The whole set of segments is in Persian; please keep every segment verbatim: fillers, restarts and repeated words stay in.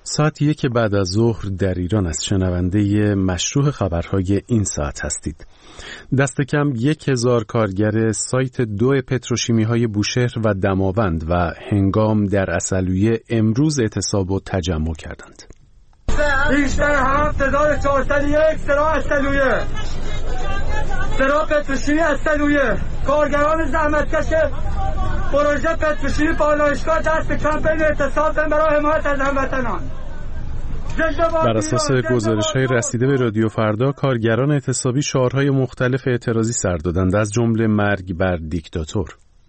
ساعت یک بعد از ظهر در ایران از شنونده مشروع خبرهای این ساعت هستید. دست کم یک هزار کارگر سایت دو پتروشیمی های بوشهر و دماوند و هنگام در عسلویه امروز اعتصاب و تجمع کردند. بیشتر هفت هزار و چهارصد و یک سرا عسلویه، سرا پتروشیمی عسلویه، کارگران زحمتکش پروژه پتروشیمی پالایشگاه دست کمپین اعتصاب برای حمایت از هموطنان. بر اساس گزارش‌های رسیده به رادیو فردا، کارگران اعتصابی شعارهای مختلف اعتراضی سر دادند، از جمله مرگ بر دیکتاتور.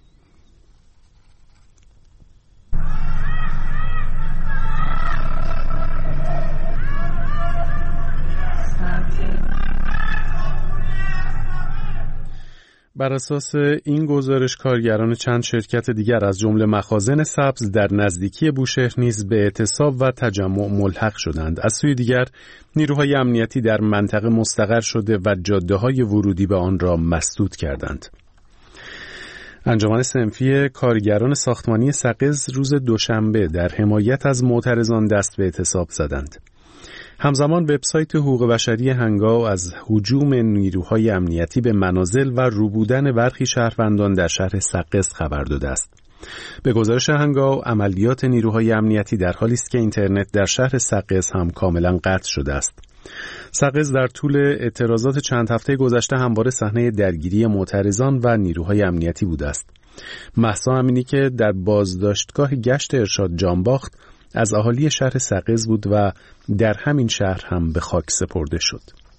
بر اساس این گزارش کارگران چند شرکت دیگر از جمله مخازن سبز در نزدیکی بوشهر نیز به اعتصاب و تجمع ملحق شدند. از سوی دیگر نیروهای امنیتی در منطقه مستقر شده و جاده‌های ورودی به آن را مسدود کردند. انجمن صنفی کارگران ساختمانی سقز روز دوشنبه در حمایت از معترضان دست به اعتصاب زدند. همزمان وبسایت حقوق بشری هنگاو از هجوم نیروهای امنیتی به منازل و روبودن برخی شهروندان در شهر سقز خبر داده است. به گزارش هنگاو، عملیات نیروهای امنیتی در حالی است که اینترنت در شهر سقز هم کاملا قطع شده است. سقز در طول اعتراضات چند هفته گذشته همواره صحنه درگیری معترضان و نیروهای امنیتی بوده است. مهسا امینی که در بازداشتگاه گشت ارشاد جانباخت از اهالی شهر سقز بود و در همین شهر هم به خاک سپرده شد.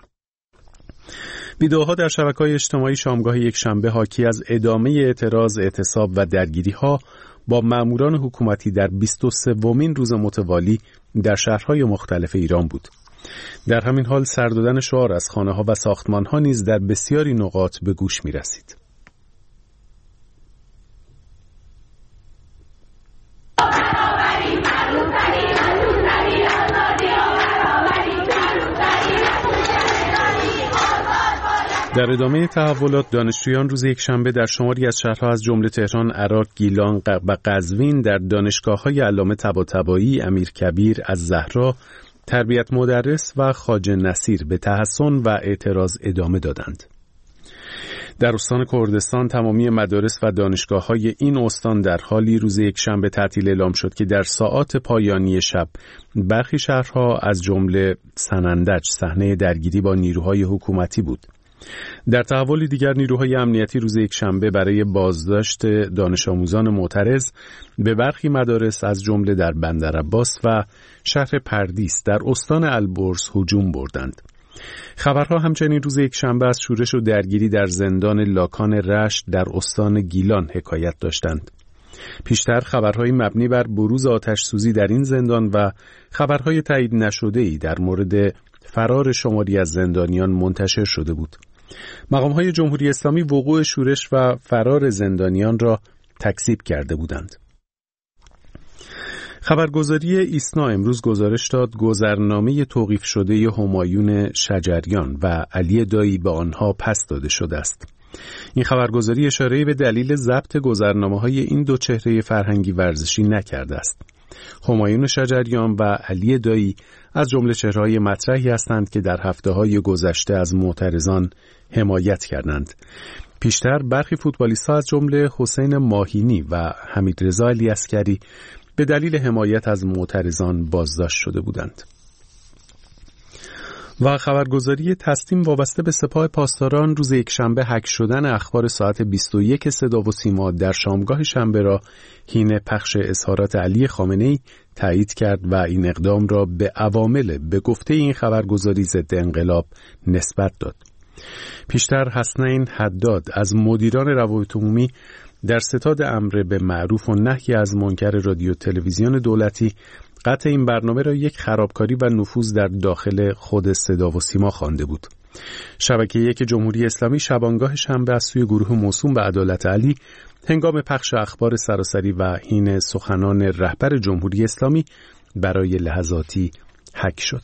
ویدئوها در شبکه‌های اجتماعی شامگاه یک شنبه حاکی از ادامه اعتراض، اعتصاب و درگیری‌ها با ماموران حکومتی در بیست و سومین روز متوالی در شهرهای مختلف ایران بود. در همین حال سر دادن شعار از خانه‌ها و ساختمان‌ها نیز در بسیاری نقاط به گوش می‌رسید. در ادامه تحولات، دانشجویان روز یکشنبه در شماری از شهرها از جمله تهران، عراق، گیلان و قزوین در دانشگاه‌های علامه طباطبایی، امیرکبیر، الزهرا، تربیت مدرس و خواجه نصیر به تحصن و اعتراض ادامه دادند. در استان کردستان تمامی مدارس و دانشگاه‌های این استان در حالی روز یکشنبه تعطیل اعلام شد که در ساعات پایانی شب برخی شهرها از جمله سنندج صحنه درگیری با نیروهای حکومتی بود. در تحولی دیگر نیروهای امنیتی روز یکشنبه برای بازداشت دانش آموزان معترض به برخی مدارس از جمله در بندرعباس و شهر پردیس در استان البرز هجوم بردند. خبرها همچنین روز یکشنبه از شورش و درگیری در زندان لاکان رشت در استان گیلان حکایت داشتند. پیشتر خبرهای مبنی بر بروز آتش سوزی در این زندان و خبرهای تایید نشده‌ای در مورد فرار شماری از زندانیان منتشر شده بود. مقام‌های جمهوری اسلامی وقوع شورش و فرار زندانیان را تکذیب کرده بودند. خبرگزاری ایسنا امروز گزارش داد گذرنامه توقیف شده همایون شجریان و علی دایی به آنها پس داده شده است. این خبرگزاری اشاره به دلیل ضبط گذرنامه‌های این دو چهره فرهنگی ورزشی نکرده است. همایون شجریان و علی دایی از جمله چهره‌های مطرحی هستند که در هفته‌های گذشته از معترضان حمایت کردند. پیشتر برخی فوتبالیست‌ها از جمله حسین ماهینی و حمیدرضا علیعسکری به دلیل حمایت از معترضان بازداشت شده بودند. و خبرگزاری تسنیم وابسته به سپاه پاسداران روز یکشنبه هک شدن اخبار ساعت بیست و یک صدا و سیما در شامگاه شنبه را حین پخش اظهارات علی خامنه‌ای تایید کرد و این اقدام را به عوامل به گفته این خبرگزاری ضد انقلاب نسبت داد. پیشتر حسنین حداد از مدیران روابط عمومی در ستاد امر به معروف و نهی از منکر رادیو تلویزیون دولتی قطع این برنامه را یک خرابکاری و نفوذ در داخل خود صدا و سیما خوانده بود. شبکه یک جمهوری اسلامی شبانگاه شنبه از سوی گروه موسوم به عدالت علی هنگام پخش اخبار سراسری و حین سخنان رهبر جمهوری اسلامی برای لحظاتی هک شد.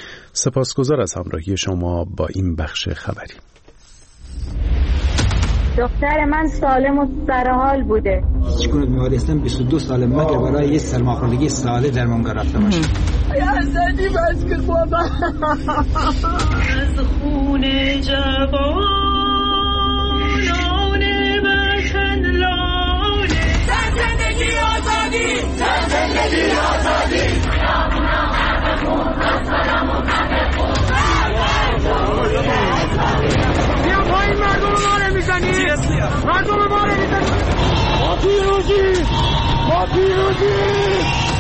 سپاسگزار از همراهی شما با این بخش خبری. دختر من سالم و سرحال بوده. هیچگونه بیماری هستم بیست و دو سال مگر برای یه سرماخوردگی ساده درمانگاه رفته باشم. یا زدی بس کن بابا. از خون جوانان وطن لانه. زن زندگی آزادی، زن زندگی آزادی. بیا پایین، مردم ما رو میزنی، مردم ما رو میزنی. ما پیروزی، ما پیروزی.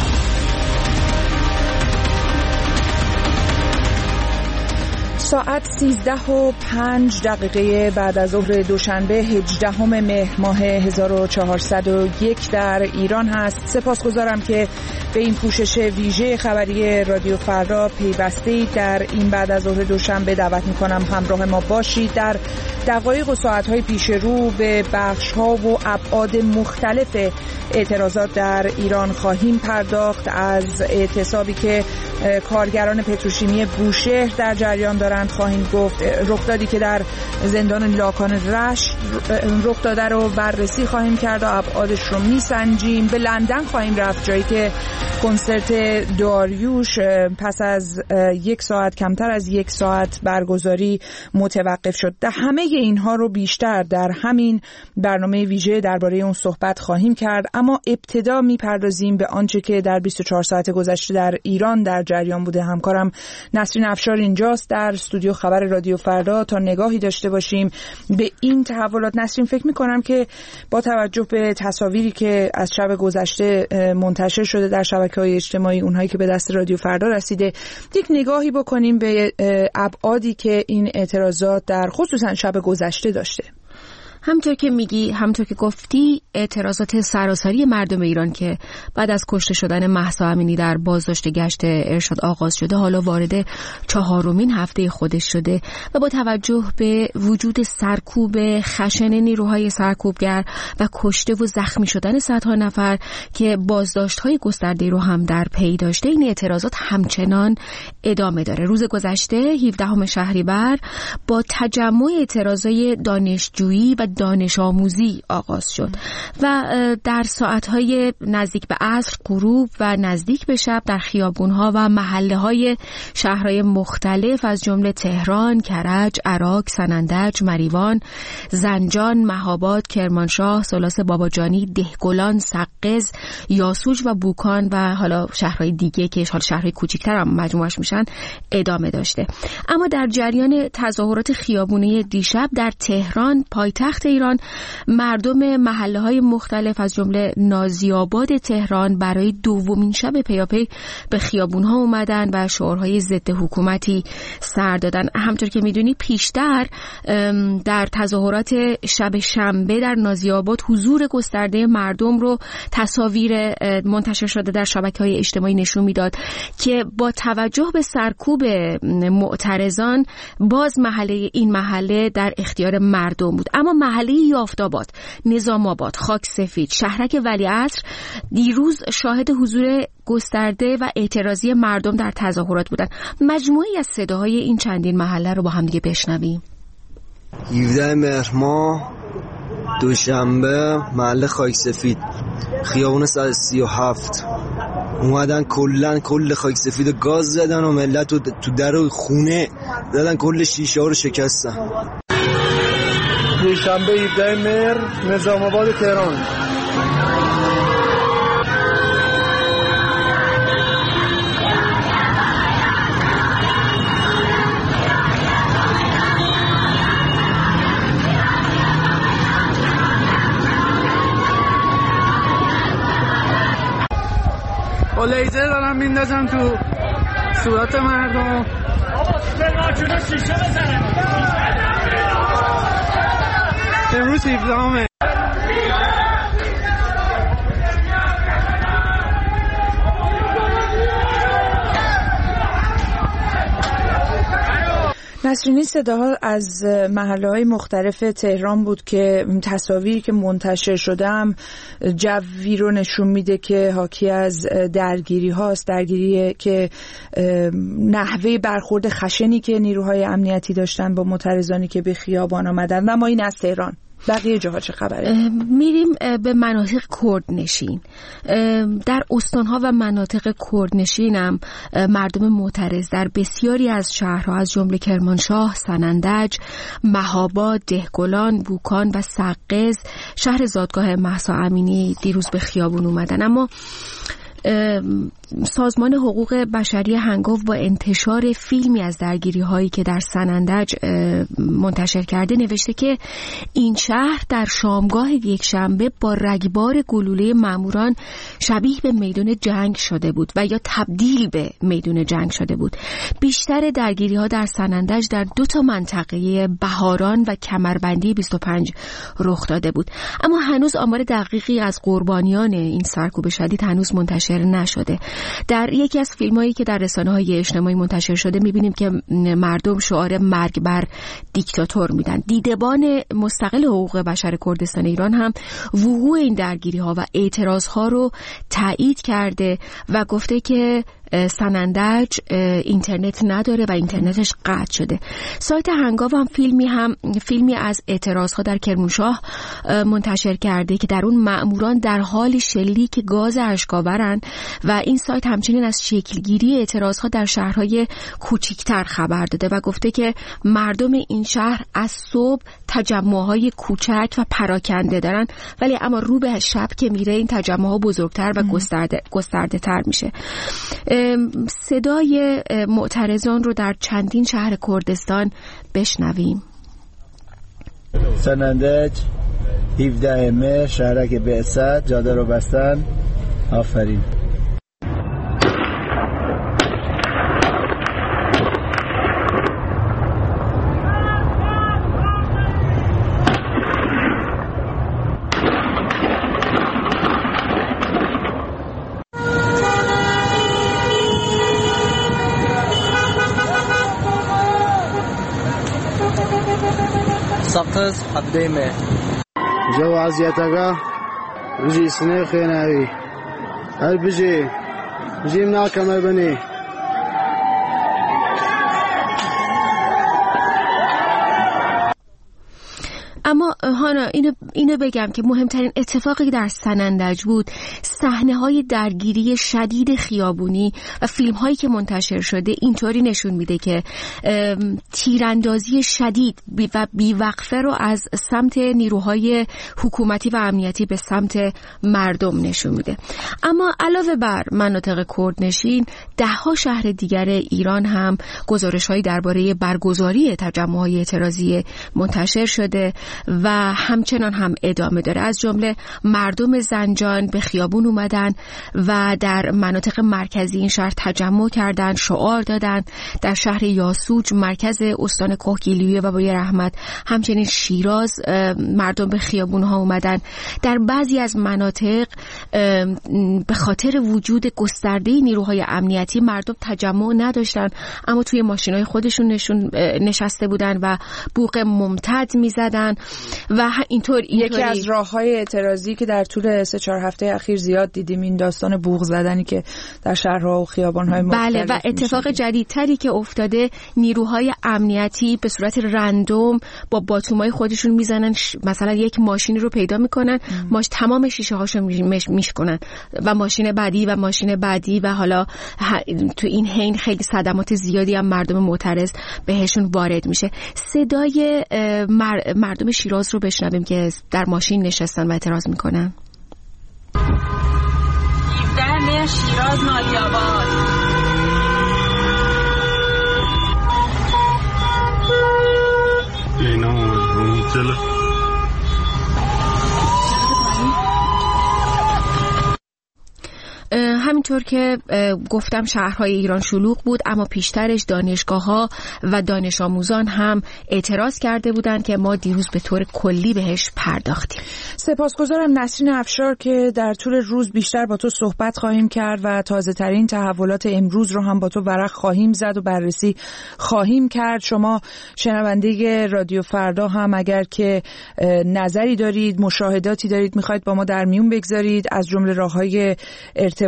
ساعت سیزده و پنج دقیقه بعد از ظهر دوشنبه هجدهم مهر ماه هزار و چهارصد و یک در ایران هست. سپاسگزارم که به این پوشش ویژه خبری رادیو فردا پیوسته‌اید. در این بعد از ظهر دوشنبه دعوت می‌کنم همراه ما باشید. در دقایق و ساعت‌های پیش رو به بخش‌ها و ابعاد مختلف اعتراضات در ایران خواهیم پرداخت. از اعتصابی که کارگران پتروشیمی بوشهر در جریان دارند خواهیم گفت، رخدادی که در زندان لاکان رشت رخ داده رو بررسی خواهیم کرد و ابعادش رو میسنجیم. به لندن خواهیم رفت، جایی که کنسرت داریوش پس از یک ساعت کمتر از یک ساعت برگزاری متوقف شد. در همه اینها رو بیشتر در همین برنامه ویژه درباره اون صحبت خواهیم کرد، اما ابتدا میپردازیم به آنچه که در بیست و چهار ساعت گذشته در ایران در جریان بوده. همکارم نسرین افشار اینجاست در استودیو خبر رادیو فردا تا نگاهی داشته باشیم به این تحولات. نسرین، فکر می‌کنم که با توجه به تصاویری که از شب گذشته منتشر شده در شبکه‌های اجتماعی، اونهایی که به دست رادیو فردا رسیده، یک نگاهی بکنیم به ابعادی که این اعتراضات در خصوصا شب گذشته داشته. همطور که میگی، همطور که گفتی، اعتراضات سراسری مردم ایران که بعد از کشته شدن مهسا امینی در بازداشت گشت ارشاد آغاز شده، حالا وارد چهارمین هفته خودش شده و با توجه به وجود سرکوب خشن نیروهای سرکوبگر و کشته و زخمی شدن صدها نفر که بازداشت‌های گسترده رو هم در پی داشته، این اعتراضات همچنان ادامه داره. روز گذشته هفدهم شهریور با تجمع اعتراضای دانشجویی و دانش آموزی آغاز شد و در ساعتهای نزدیک به عصر، غروب و نزدیک به شب در خیابونها و محله‌های شهرهای مختلف از جمله تهران، کرج، عراق، سنندج، مریوان، زنجان، مهاباد، کرمانشاه، سلاس باباجانی، دهگلان، سقز، یاسوج و بوکان و حالا شهرهای دیگه که حالا شهرهای کوچیک‌تر هم مجموعش میشن ادامه داشته. اما در جریان تظاهرات خیابونی دیشب در تهران، پایتخت ایران، مردم محله‌های مختلف از جمله نازی‌آباد تهران برای دومین شب پیاپی به خیابون‌ها اومدن و شعارهای ضد حکومتی سر دادن. همونطور که می‌دونی پیشتر در تظاهرات شب شنبه در نازی‌آباد حضور گسترده مردم رو تصاویر منتشر شده در شبکه‌های اجتماعی نشون میداد که با توجه به سرکوب معترضان باز محله این محله در اختیار مردم بود. اما محله یافت‌آباد، نظام آباد، خاک سفید، شهرک ولیعصر دیروز شاهد حضور گسترده و اعتراضی مردم در تظاهرات بودند. مجموعی از صداهای این چندین محله رو با هم دیگه بشنویم. هفدهم مهر ماه دوشنبه، محله خاک سفید، خیابون صد و سی و هفت اومدن کلن کل خاک سفید و گاز زدن و ملت رو تو در خونه زدن، کل شیشه ها رو شکستن. دوشنبه هفدهم مهر، نظام آباد تهران. با لیزر دارم میندازم تو صورت مردم. امروز هفدهم نسرینی، صداها از محله‌های مختلف تهران بود که تصاویری که منتشر شده هم جوی رو نشون میده که حاکی از درگیری هاست، درگیری که نحوه برخورد خشنی که نیروهای امنیتی داشتن با معترضانی که به خیابان آمدن. و ما این از تهران بقیه جاها چه خبره؟ میریم به مناطق کردنشین. در استانها و مناطق کردنشین هم مردم معترض در بسیاری از شهرها از جمله کرمانشاه، سنندج، مهاباد، دهقلان، بوکان و سقز، شهر زادگاه مهسا امینی دیروز به خیابون اومدن. اما سازمان حقوق بشری هنگاو با انتشار فیلمی از درگیری هایی که در سنندج منتشر کرده نوشته که این شهر در شامگاه یک شنبه با رگبار گلوله ماموران شبیه به میدان جنگ شده بود و یا تبدیل به میدان جنگ شده بود. بیشتر درگیری ها در سنندج در دو تا منطقه بهاران و کمربندی بیست و پنج رخ داده بود. اما هنوز آمار دقیقی از قربانیان این سرکوب شدید هنوز منتشر نشده. در یکی از فیلمایی که در رسانه‌های اجتماعی منتشر شده می‌بینیم که مردم شعار مرگ بر دیکتاتور میدن. دیدبان مستقل حقوق بشر کردستان ایران هم وقوع این درگیری‌ها و اعتراض‌ها رو تایید کرده و گفته که سنندج اینترنت نداره و اینترنتش قطع شده. سایت هنگاو هم فیلمی هم فیلمی از اعتراض‌ها در کرمانشاه منتشر کرده که در اون مأموران در حال شلیک گاز اشکاورن و این سایت همچنین از شکلگیری اعتراض‌ها در شهرهای کوچکتر خبر داده و گفته که مردم این شهر از صبح تجمع‌های کوچک و پراکنده دارن، ولی اما رو به شب که میره این تجمع‌ها بزرگتر و گسترده گسترده تر میشه. صدای معترضان رو در چندین شهر کردستان بشنویم. سنندج هفده مه شهرک بعثت جاده رو بستن. آفرین. سقز هفده مه جو عزیتگاه بجی سنه خیناوی هر بجی بجی مناکمه بنی. اما هانا اینو, اینو بگم که مهمترین اتفاقی در سنندج بود صحنه های درگیری شدید خیابونی و فیلم هایی که منتشر شده اینطوری نشون میده که تیراندازی شدید و بیوقفه رو از سمت نیروهای حکومتی و امنیتی به سمت مردم نشون میده. اما علاوه بر مناطق کردنشین ده ها شهر دیگر ایران هم گزارش هایی درباره برگزاری تجمع های اعتراضی منتشر شده و همچنان هم ادامه داره. از جمله مردم زنجان به خیابون اومدن و در مناطق مرکزی این شهر تجمع کردن، شعار دادن. در شهر یاسوج مرکز استان کوهگیلویه و بوی رحمت همچنین شیراز مردم به خیابون ها اومدن. در بعضی از مناطق به خاطر وجود گسترده نیروهای امنیتی مردم تجمع نداشتن، اما توی ماشینای خودشون نشون نشسته بودن و بوق ممتد میزدن و اینطور یکی از راه‌های اعتراضی که در طول سه چهار هفته اخیر زیاد دیدیم این داستان بوق زدنی که در شهرها و خیابان‌های مختلف. بله و اتفاق جدیدتری که افتاده نیروهای امنیتی به صورت رندوم با باتومای خودشون میزنن، مثلا یک ماشینی رو پیدا میکنن، ماش تمام شیشه هاشو میشکنن و ماشین بعدی و ماشین بعدی و حالا تو این حین خیلی صدمات زیادی هم مردم معترض بهشون وارد میشه. صدای مردم شیراز رو بشنویم که در ماشین نشستن و اعتراض میکنن. هفده مه شیراز نالیاباد. اینا رومیتله همینطور که گفتم شهرهای ایران شلوغ بود، اما پیشترش دانشگاه‌ها و دانش آموزان هم اعتراض کرده بودند که ما دیروز به طور کلی بهش پرداختیم. سپاسگزارم نسرین افشار که در طول روز بیشتر با تو صحبت خواهیم کرد و تازه ترین تحولات امروز رو هم با تو ورق خواهیم زد و بررسی خواهیم کرد. شما شنونده رادیو فردا هم اگر که نظری دارید، مشاهداتی دارید، میخواید با ما در میون بگذارید، از جمله راه‌های ارتباط با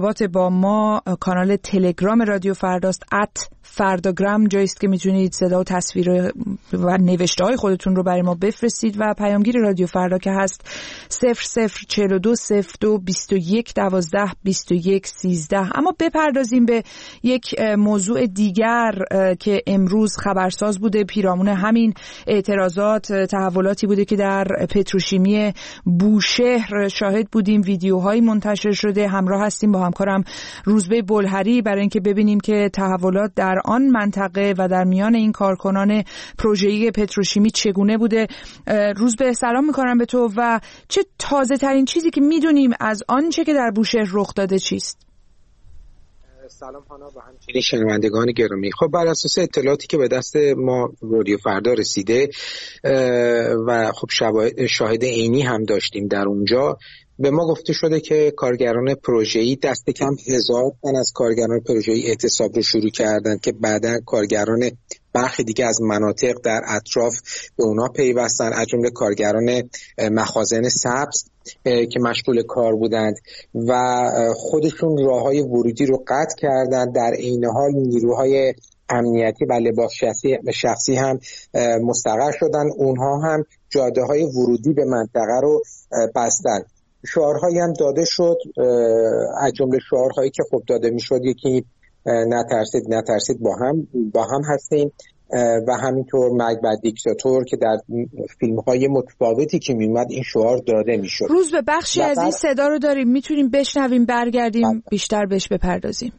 ما کانال تلگرام رادیو فرداست، ات فرداگرام، جایی است که میتونید صدا و تصویر و نوشته های خودتون رو برای ما بفرستید و پیامگیر رادیو فردا که هست صفر صفر چهل و دو صفر دو بیست و یک دوازده بیست و یک سیزده. اما بپردازیم به یک موضوع دیگر که امروز خبرساز بوده، پیرامون همین اعتراضات تحولاتی بوده که در پتروشیمی بوشهر شاهد بودیم، ویدیوهایی منتشر شده. همراه هستیم با همکارم روزبه بلهری برای اینکه ببینیم که تحولات در آن منطقه و در میان این کارکنان پروژه‌ای پتروشیمی چگونه بوده. روزبه سلام میکنم به تو و چه تازه ترین چیزی که میدونیم از آنچه که در بوشهر رخ داده چیست؟ سلام هانا و همچنین شنوندگان گرامی. خب بر اساس اطلاعاتی که به دست ما رادیو فردا رسیده و خب شاهد عینی هم داشتیم در اونجا، به ما گفته شده که کارگران پروژه‌ای دست کم هزار تن از کارگران پروژه‌ای اعتصاب رو شروع کردن که بعداً کارگران برخی دیگه از مناطق در اطراف به اونا پیوستن، از جمله کارگران مخازن سبز که مشغول کار بودند و خودشون راههای ورودی رو قطع کردن. در عین حال نیروهای امنیتی و لباس شخصی, شخصی هم مستقر شدن، اونها هم جاده‌های ورودی به منطقه رو بستن. شعارهایی هم داده شد، از جمله شعارهایی که خب داده میشد یکی نترسید نترسید با هم با هم هستیم و همینطور مرگ بر دیکتاتور که در فیلم‌های متفاوتی که میومد این شعار داده میشد. روز به بخشی از این صدا رو داریم، میتونیم بشنویم برگردیم بله. بیشتر بهش بپردازیم.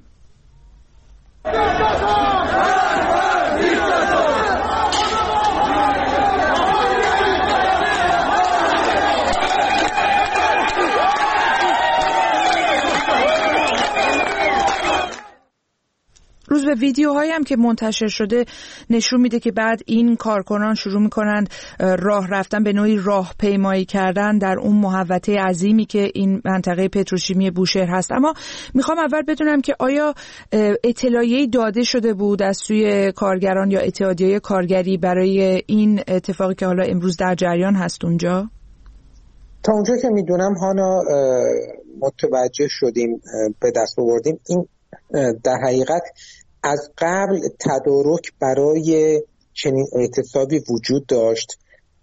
روز به ویدیوهایی هم که منتشر شده نشون میده که بعد این کارکنان شروع میکنند راه رفتن، به نوعی راهپیمایی کردن در اون محوطه عظیمی که این منطقه پتروشیمی بوشهر هست. اما میخوام اول بدونم که آیا اطلاعیه‌ای داده شده بود از سوی کارگران یا اتحادیه کارگری برای این اتفاقی که حالا امروز در جریان هست اونجا؟ تا اونجا که میدونم هانا متوجه شدیم، به دست آوردیم، این در حقیقت از قبل تدارک برای چنین اعتصابی وجود داشت،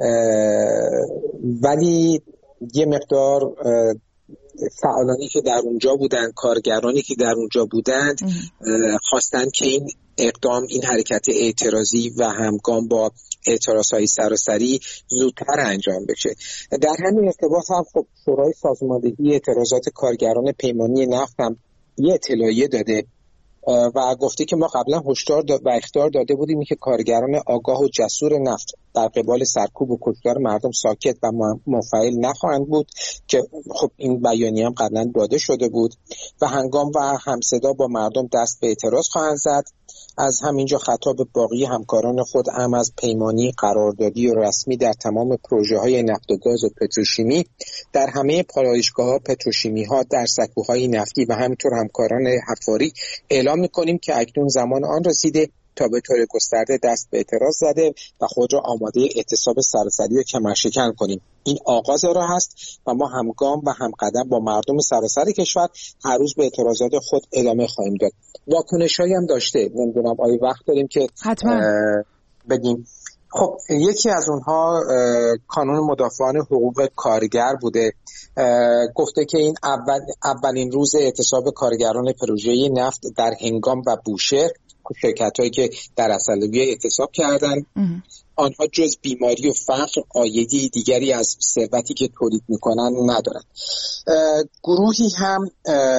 ولی یه مقدار فعالانی که در اونجا بودن، کارگرانی که در اونجا بودند خواستند که این اقدام، این حرکت اعتراضی و همگام با اعتراضهای سراسری زودتر انجام بشه. در همین ارتباط هم خب شورای سازماندهی اعتراضات کارگران پیمانی نفت هم یه اطلاعیه داده و گفته که ما قبلا هشدار و اخطار داده بودیم که کارگران آگاه و جسور نفت در قبال سرکوب و کشتار مردم ساکت و منفعل نخواهند بود، که خب این بیانیه هم قبلا داده شده بود و هنگام و همصدا با مردم دست به اعتراض خواهند زد. از همینجا خطاب باقی همکاران خود هم از پیمانی قراردادی و رسمی در تمام پروژه‌های نفت و گاز و پتروشیمی در همه پالایشگاه‌ها، پتروشیمی‌ها، در سکوهای نفتی و همینطور همکاران حفاری اعلام می‌کنیم که اکنون زمان آن رسیده تا به طور گسترده دست به اعتراض زده و خود را آماده اعتصاب سراسری و کمرشکن کنیم. این آغاز راه است و ما همگام و همقدم با مردم سراسر کشور هر روز به اعتراضات خود ادامه خواهیم داد. واکنش‌هایی هم داشته، نمیدونم آیا وقت داریم که حتما بگیم. خب یکی از اونها کانون مدافعان حقوق کارگر بوده، گفته که این اول اولین روز اعتصاب کارگران پروژه نفت در هنگام و بوشهر، شرکت‌هایی که در اصلیه اعتصاب کردن، آنها جز بیماری و فقر آیدی دیگری از ثروتی که تولید میکنن ندارن. گروهی هم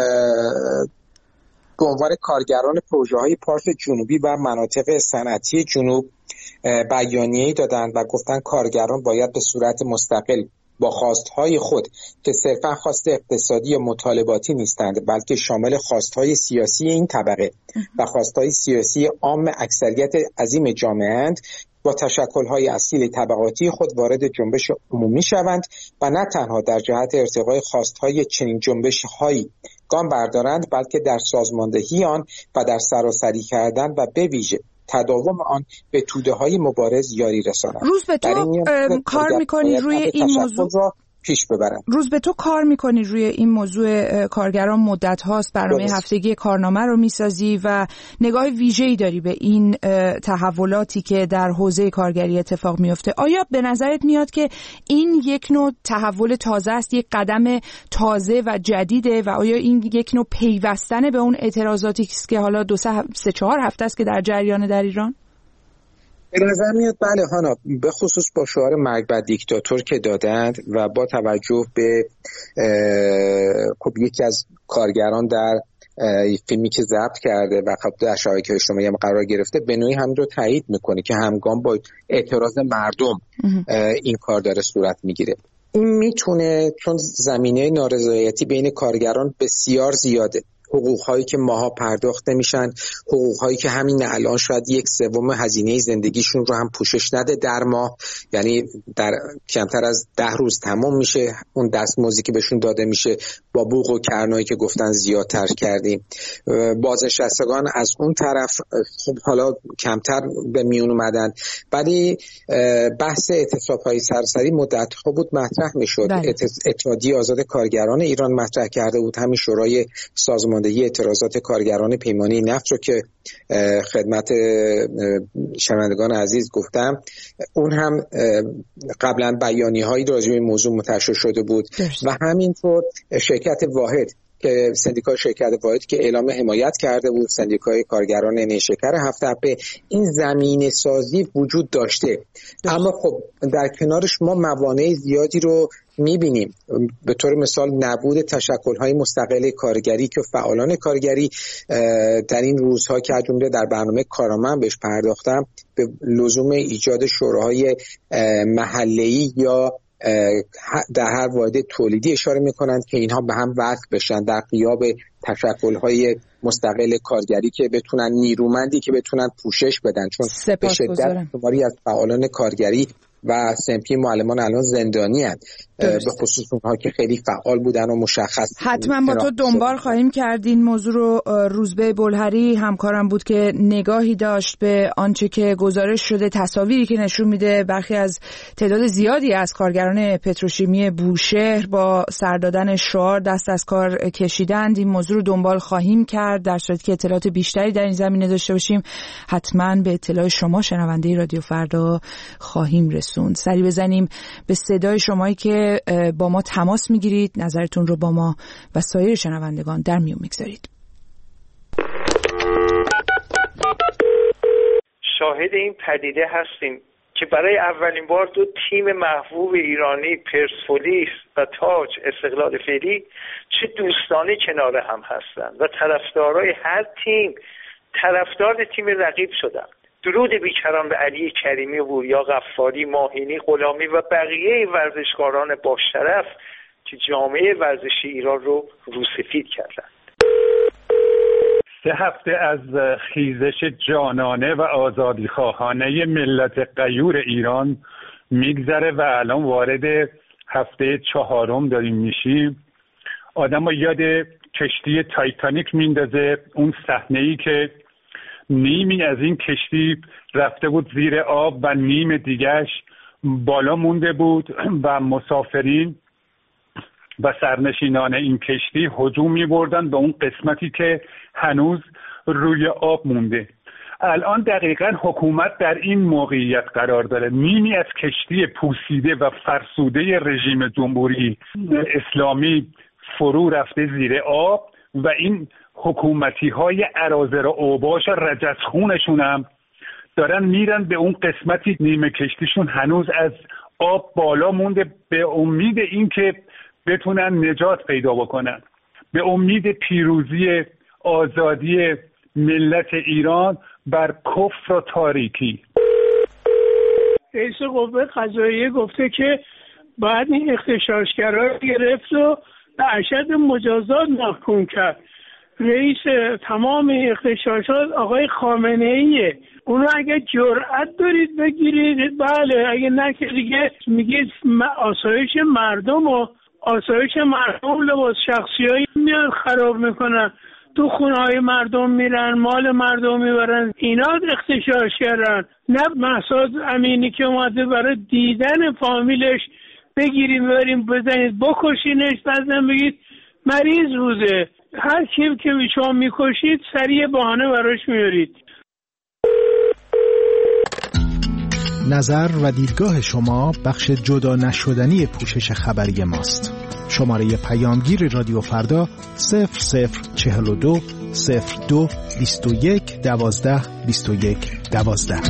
به عنوان کارگران پروژه‌های پارس جنوبی و مناطق صنعتی جنوب بیانیه‌ای دادند و گفتن کارگران باید به صورت مستقل با خواستهای خود که صرفاً خواست اقتصادی یا مطالباتی نیستند، بلکه شامل خواستهای سیاسی این طبقه و خواستهای سیاسی عام اکثریت عظیم جامعه اند، با تشکل‌های اصیل طبقاتی خود وارد جنبش عمومی شوند و نه تنها در جهت ارتقای خواستهای چنین جنبش‌هایی گام بردارند، بلکه در سازماندهی آن و در سراسری کردن و به ویژه تداوم آن به توده‌های مبارز یاری رسانند. روز به تو کار می‌کنی روی این موضوع؟ پیش ببرن. روز به تو کار میکنی روی این موضوع کارگران مدت هاست، برنامه درست. هفتگی کارنامه رو میسازی و نگاه ویژه‌ای داری به این تحولاتی که در حوزه کارگری اتفاق میفته. آیا به نظرت میاد که این یک نوع تحول تازه است، یک قدم تازه و جدیده و آیا این یک نوع پیوستن به اون اعتراضاتی است که حالا دو سه, سه چهار هفته است که در جریان در ایران؟ به نظر میاد بله هانا، به خصوص با شعار مرگ بر دیکتاتور که دادند و با توجه به خب یکی از کارگران در فیلمی که ضبط کرده و خب در شبکه اجتماعی هم قرار گرفته به نوعی هم رو تایید میکنه که همگام با اعتراض مردم این کار داره صورت میگیره. این میتونه، چون زمینه نارضایتی بین کارگران بسیار زیاده، حقوق‌هایی که ماها پرداخت نمیشن، حقوق‌هایی که همین الان شاید یک سوم هزینه زندگیشون رو هم پوشش نده در ماه، یعنی در کمتر از ده روز تمام میشه اون دستمزدی که بهشون داده میشه، با بوق و کرنایی که گفتن زیادتر کردیم. بازنشستگان از اون طرف خب حالا کمتر به میون اومدن، ولی بحث اعتصاب‌های سراسری مدت‌ها بود مطرح میشد. اتحادیه آزاد کارگران ایران مطرح کرده بود، همین شورای سازمان اعتراضات کارگران پیمانی نفت رو که خدمت شنوندگان عزیز گفتم، اون هم قبلا بیانیه‌هایی راجع به موضوع منتشر شده بود درست. و همینطور شرکت واحد که سندیکای شرکت واحد که اعلام حمایت کرده بود، سندیکای کارگران نیشکر هفت تپه، این زمینه سازی وجود داشته درست. اما خب در کنارش ما موانع زیادی رو میبینیم، به طور مثال نبود تشکل‌های مستقل کارگری که فعالان کارگری در این روزها که از جمله در برنامه کارنامه بهش پرداختم به لزوم ایجاد شوراهای محله‌ای یا در هر واحد تولیدی اشاره میکنند که اینها به هم وصل بشن در غیاب تشکل‌های مستقل کارگری که بتونن نیرومندی که بتونن پوشش بدن، چون به شدت شماری از فعالان کارگری و سمپی معلمان الان زندانی هستند، به خصوص اونها که خیلی فعال بودن و مشخص. حتما با تو دنبال خواهیم کرد این موضوع رو. روزبه بلهری همکارم بود که نگاهی داشت به آنچه که گزارش شده، تصاویری که نشون میده برخی از تعداد زیادی از کارگران پتروشیمی بوشهر با سر دادن شعار دست از کار کشیدند. این موضوع رو دنبال خواهیم کرد، در صورتی که اطلاعات بیشتری در این زمینه داشته باشیم حتما به اطلاع شما شنونده رادیو فردا خواهیم رسوند. سری بزنیم به صدای شمایی که با ما تماس میگیرید، نظرتون رو با ما و سایر شنوندگان در میون میگذارید. شاهد این پدیده هستیم که برای اولین بار دو تیم محبوب ایرانی پرسپولیس و تاج استقلال فعلی چه دوستانه کنار هم هستند و طرفدارای هر تیم طرفدار تیم رقیب شدند. درود بیکران به علی کریمی و بوریا غفاری، ماهینی، غلامی و بقیه ورزشکاران باشرف که جامعه ورزشی ایران رو روسفید کردند. سه هفته از خیزش جانانه و آزادیخواهانه ملت غیور ایران میگذره و الان وارد هفته چهارم داریم میشیم. آدم ها یاد کشتی تایتانیک میندازه، اون صحنه‌ای که نیمی از این کشتی رفته بود زیر آب و نیم دیگهش بالا مونده بود و مسافرین و سرنشینان این کشتی هجوم می‌بردن به اون قسمتی که هنوز روی آب مونده. الان دقیقاً حکومت در این موقعیت قرار داره، نیمی از کشتی پوسیده و فرسوده رژیم جمهوری اسلامی فرو رفته زیر آب و این حکومتی های اراذل و اوباش رجزخونشون هم دارن میرن به اون قسمتی نیمه کشتیشون هنوز از آب بالا مونده، به امید این که بتونن نجات پیدا بکنن، به امید پیروزی آزادی ملت ایران بر کفر و تاریکی. رئیس قوه قضاییه گفته که باید این اغتشاشگرا رو گرفت و به اشد مجازات محکوم کرد. رئیس تمام اغتشاشات آقای خامنه ایه. اونو اگه جرأت دارید بگیرید، بله، اگه نه که دیگه میگید آسایش مردم و آسایش مردم لباس شخصیایی میاد خراب میکنن، تو خونه های مردم میرن، مال مردم میبرن، اینا اغتشاش کردن. نه مهسا امینی که اومده برای دیدن فامیلش بگیریم بریم بزنید بکشینش، بعدم بگید مریض بوده. هر کیم که شما میکشید سریع بهانه براش میارید. نظر و دیدگاه شما بخش جدا نشدنی پوشش خبری ماست. شماره پیامگیر رادیو فردا صفر صفر چهل و دو صفر دو بیست و یک دوازده بیست و یک دوازده.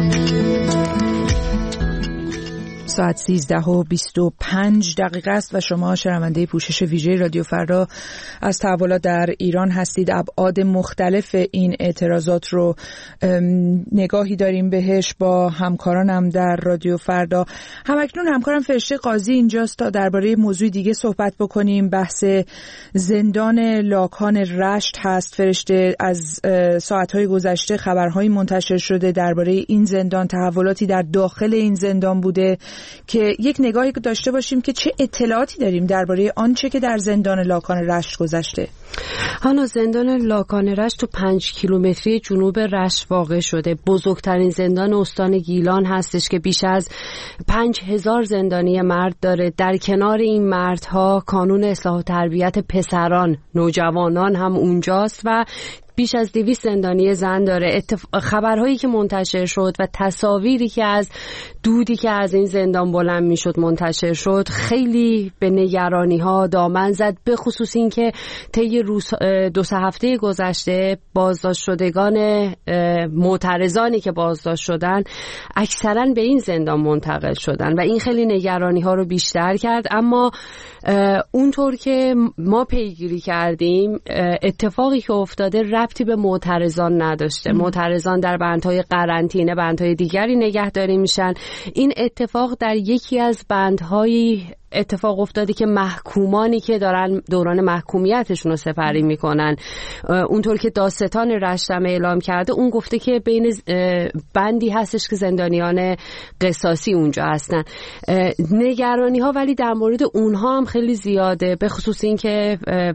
ساعت سیزده و بیست و پنج دقیقه است و شما شنونده پوشش ویژه رادیو فردا از تحولات در ایران هستید. ابعاد مختلف این اعتراضات رو نگاهی داریم بهش با همکارانم در رادیو فردا. همکنون همکارم فرشته قاضی اینجاست تا درباره موضوع دیگه صحبت بکنیم. بحث زندان لاکان رشت هست. فرشته، از ساعتهای گذشته خبرهایی منتشر شده درباره این زندان، تحولاتی در داخل این زندان بوده که یک نگاهی داشته باشیم که چه اطلاعاتی داریم درباره آنچه که در زندان لاکان رشت گذشته. حالا زندان لاکان رشت تو پنج کیلومتری جنوب رشت واقع شده. بزرگترین زندان استان گیلان هستش که بیش از پنج هزار زندانی مرد داره. در کنار این مردها کانون اصلاح و تربیت پسران، نوجوانان هم اونجاست و بیش از دویست زندانی زن داره. اتف... خبرهایی که منتشر شد و تصاویری که از دودی که از این زندان بلند میشد منتشر شد خیلی به نگرانی ها دامن زد، به خصوص این که طی روز دو سه هفته گذشته بازداشت شدگان معترضانی که بازداشت شدن اکثرا به این زندان منتقل شدن و این خیلی نگرانی ها رو بیشتر کرد. اما اونطور که ما پیگیری کردیم اتفاقی که افتاده ربطی به معترضان نداشته. معترضان در بندهای قرنطینه، بندهای دیگری نگهداری میشن. این اتفاق در یکی از بندهای اتفاق افتاده که محکومانی که دارن دوران محکومیتشون رو سپری میکنن، اونطور که داستان رشتم اعلام کرده، اون گفته که بین بندی هستش که زندانیان قصاصی اونجا هستن. نگرانی ها ولی در مورد اونها هم خیلی زیاده، به خصوص این که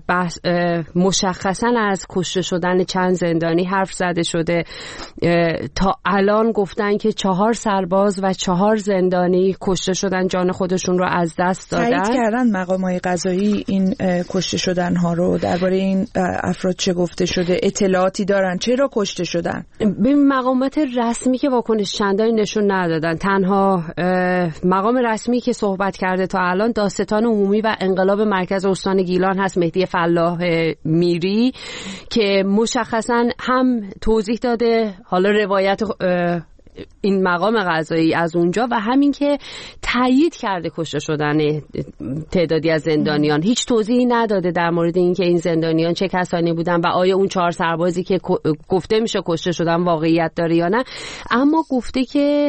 مشخصا از کشته شدن چند زندانی حرف زده شده. تا الان گفتن که چهار سرباز و چهار زندانی کشته شدن، جان خودشون رو از دست دادن. تایید کردن مقامات قضایی این کشته شدن ها رو؟ درباره این افراد چه گفته شده؟ اطلاعاتی دارن چرا کشته شدن؟ به مقامات رسمی که واکنش چندانی نشون ندادن. تنها مقام رسمی که صحبت کرده تا الان دادستان عمومی و انقلاب مرکز استان گیلان هست، مهدی فلاح میری، که مشخصا هم توضیح داده حالا روایت این مقام قضایی از اونجا و همین که تایید کرده کشته شدن تعدادی از زندانیان. هیچ توضیحی نداده در مورد اینکه این زندانیان چه کسانی بودن و آیا اون چهار سربازی که گفته میشه کشته شدن واقعیت داره یا نه. اما گفته که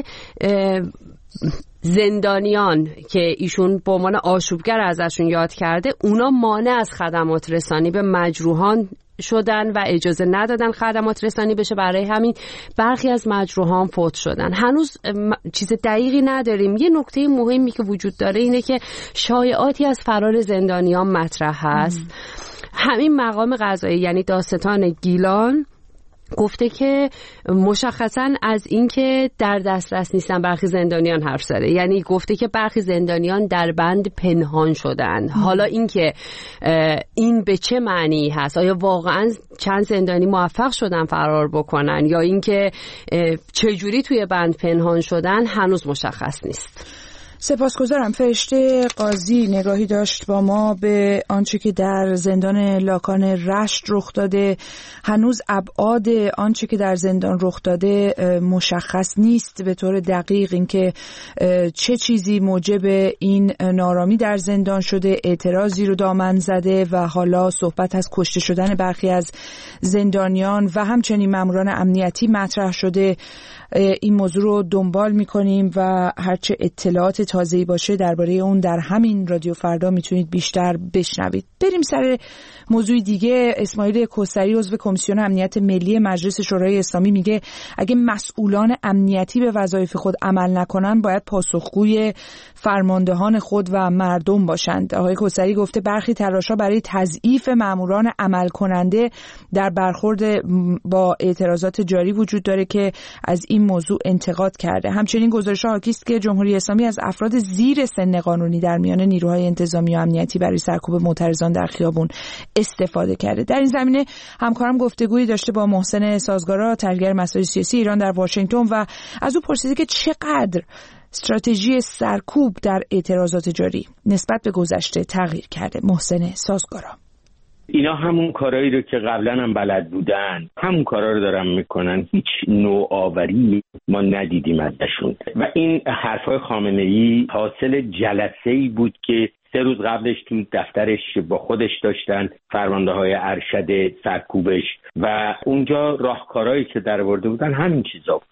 زندانیان که ایشون به عنوان آشوبگر ازشون یاد کرده، اونا مانع از خدمات رسانی به مجروحان شدن و اجازه ندادن خدمات رسانی بشه، برای همین برخی از مجروحان فوت شدن. هنوز چیز دقیقی نداریم. یه نکته مهمی که وجود داره اینه که شایعاتی از فرار زندانیان مطرح هست. ام. همین مقام قضایی یعنی دادستان گیلان گفته که مشخصا از اینکه در دسترس نیستن برخی زندانیان حرف زده. یعنی گفته که برخی زندانیان در بند پنهان شدن. حالا اینکه این به چه معنی هست، آیا واقعا چند زندانی موفق شدن فرار بکنن یا اینکه چجوری توی بند پنهان شدن، هنوز مشخص نیست. سپاسگزارم. فرشته قاضی نگاهی داشت با ما به آنچه که در زندان لاکان رشت رخ داده. هنوز ابعاد آنچه که در زندان رخ داده مشخص نیست به طور دقیق، اینکه چه چیزی موجب این نارامی در زندان شده، اعتراضی رو دامن زده و حالا صحبت از کشته شدن برخی از زندانیان و همچنین ماموران امنیتی مطرح شده. این موضوع رو دنبال میکنیم و هرچه اطلاعات تازه‌ای باشه درباره اون در همین رادیو فردا میتونید بیشتر بشنوید. بریم سر موضوع دیگه. اسماعیل کوثری عضو کمیسیون امنیت ملی مجلس شورای اسلامی میگه اگه مسئولان امنیتی به وظایف خود عمل نکنن باید پاسخگوی فرماندهان خود و مردم باشند. آقای کوثری گفته برخی تلاش‌ها برای تضعیف ماموران عمل کننده در برخورد با اعتراضات جاری وجود داره که از این موضوع انتقاد کرده. همچنین گزارش‌ها حاکی است که جمهوری اسلامی از افراد زیر سن قانونی در میان نیروهای انتظامی و امنیتی برای سرکوب معترضان در خیابون استفاده کرده. در این زمینه همکارم گفتگویی داشته با محسن سازگارا، تحلیلگر مسائل سیاسی ایران در واشنگتن، و از او پرسیده که چقدر استراتژی سرکوب در اعتراضات جاری نسبت به گذشته تغییر کرده. محسن سازگارا: اینا همون کارهایی رو که قبلا هم بلد بودن، همون کارها رو دارن میکنن. هیچ نوآوری ما ندیدیم ازشون. و این حرفای خامنه‌ای حاصل جلسه‌ای بود که سه روز قبلش تو دفترش با خودش داشتن، فرمانده‌های ارشد سرکوبش، و اونجا راهکارهایی که درآورده بودن همین چیزا بود.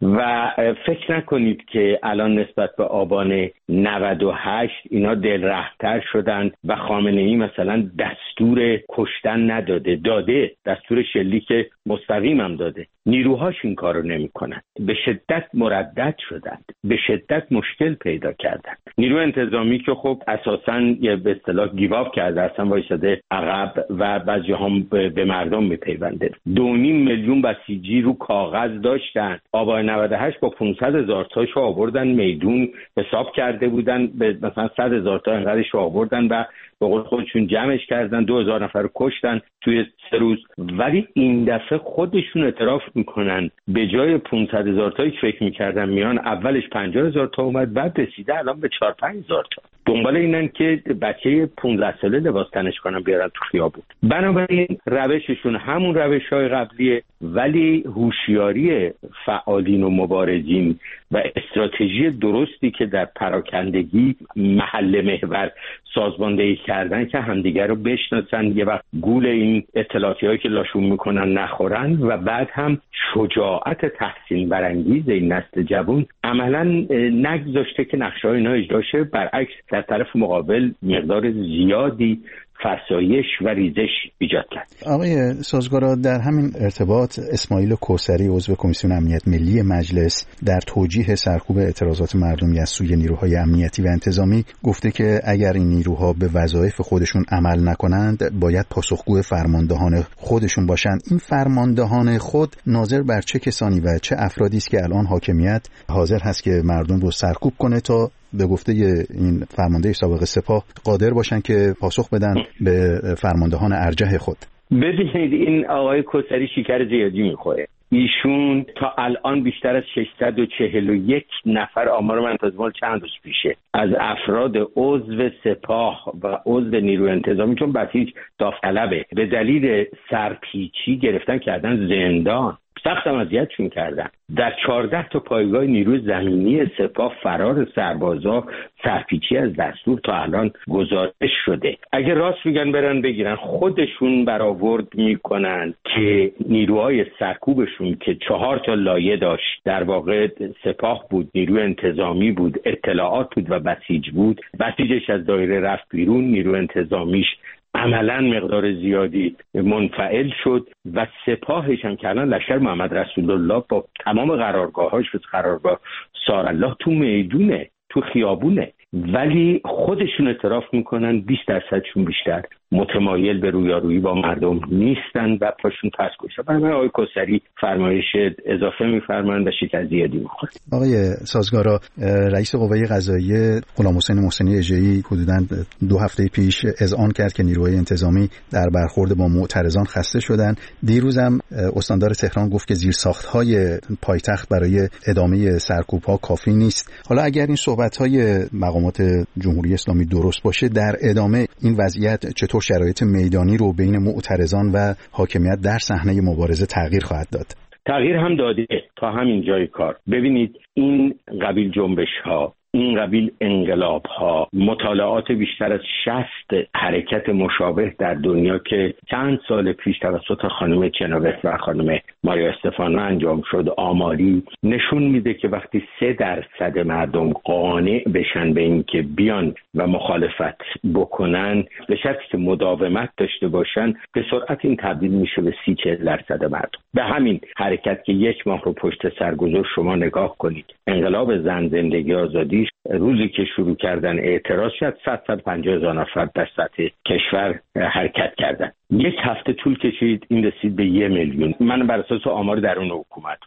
و فکر نکنید که الان نسبت به آبان نود و هشت اینا دلرحم‌تر شدن و خامنه‌ای مثلا دستور کشتن نداده، داده دستور شلیک مستقیم هم داده. نیروهاش این کارو نمی‌کنن. به شدت مردد شدند، به شدت مشکل پیدا کردند. نیرو انتظامی که خب اساساً یه به اصطلاح گیواب کرده، اصلا وایساده عقب و بعضی هم به مردم میپیونده. دو نیم میلیون بسیجی رو کاغذ داشتن. آبان نود و هشت با پانصد هزار تاشو آوردن میدون، حساب کرده بودن به مثلا صد هزار تا انقدرش آوردن و به قول خودشون جمعش کردن، دو هزار نفر رو کشتن توی سه روز. ولی این دفعه خودشون اعتراف میکنن به جای پانصد هزار تایی که فکر میکردن میان، اولش پنجاه هزار تا اومد، بعد رسیده الان به چهار پنج هزار تا. دنبال اینن که بچه پانزده ساله لباس تنش کنن بیارن تو خیابون. بنابراین روششون همون روش‌های قبلیه، ولی هوشیاری فعالین و مبارزین و استراتژی درستی که در پراکندگی محل محور سازماندهی کردن که همدیگر رو بشناسن، یه وقت گول این اطلاعاتی که لاشون میکنن نخورن، و بعد هم شجاعت تحسین برانگیز این نسل جوان عملا نگذاشته که نقشه‌های اینا اجرا شه. برعکس در طرف مقابل مقدار زیادی فرسایش و ریزش ایجاد کرد. آقای سازگارا، در همین ارتباط اسماعیل کوثری عضو کمیسیون امنیت ملی مجلس در توجیه سرکوب اعتراضات مردمی از سوی نیروهای امنیتی و انتظامی گفته که اگر این نیروها به وظایف خودشون عمل نکنند باید پاسخگو فرماندهان خودشون باشند. این فرماندهان خود ناظر بر چه کسانی و چه افرادی است که الان حاکمیت حاضر هست که مردم رو سرکوب کنه تا به گفته این فرمانده سابق سپاه قادر باشن که پاسخ بدن به فرماندهان ارجح خود؟ ببینید، این آقای کوثری شکر زیادی میخوره. ایشون تا الان بیشتر از ششصد و چهل و یک نفر، آمار من تا مال چند روز پیشه، از افراد عضو سپاه و عضو نیروی انتظامی، چون بسیج داوطلبه، به دلیل سرپیچی گرفتن کردن زندان، سخت اذیتشون کردن. در چهارده تا پایگاه نیروی زمینی سپاه فرار سربازا سرپیچی از دستور تا الان گزارش شده. اگه راست میگن برن بگیرن، خودشون برآورد میکنن که نیروهای سرکوبشون که چهار تا لایه داشت، در واقع سپاه بود، نیروی انتظامی بود، اطلاعات بود و بسیج بود. بسیجش از دایره رفت بیرون، نیروی انتظامیش عملا مقدار زیادی منفعل شد و سپاهش هم که الان لشکر محمد رسول الله با تمام قرارگاهاش و قرارگاه سارالله تو میدونه، تو خیابونه، ولی خودشون اعتراف میکنن بیست درصدشون بیشتر متمایل به رویارویی با مردم نیستن و پاشون پس گذاشتن. برای آقای کوثری فرمایش اضافه میفرمایند و شکر زیادی میخوره. آقای سازگارا، رئیس قوه قضاییه غلام حسین محسنی اژه‌ای حدوداً دو هفته پیش اذعان کرد که نیروهای انتظامی در برخورد با معترضان خسته شدن. دیروز هم استاندار تهران گفت که زیرساخت‌های پایتخت برای ادامه سرکوب‌ها کافی نیست. حالا اگر این صحبت‌های مقامات جمهوری اسلامی درست باشه، در ادامه این وضعیت چطور شرایط میدانی رو بین معترضان و حاکمیت در صحنه مبارزه تغییر خواهد داد؟ تغییر هم داده تا همین جای کار. ببینید، این قبیل جنبش ها، این قبیل انقلاب ها، مطالعات بیشتر از شصت حرکت مشابه در دنیا که چند سال پیش توسط خانم چناوت و خانم ماریا استفانو انجام شد، آماری نشون میده که وقتی سه درصد مردم قانع بشن به این که بیان و مخالفت بکنن، به شرطی که مداومت داشته باشن، به سرعت این تبدیل میشه به سی چهل درصد مردم. به همین حرکت که یک ماه رو پشت سر گذاشت، شما نگاه کنید انقلاب زن، زندگی، آزادی، روزی که شروع کردن اعتراض شد، صد تا پنجاه هزار نفر در سطح کشور حرکت کردن. یک هفته طول کشید این رسید به یه میلیون. من بر اساس آمار درون حکومت میگم.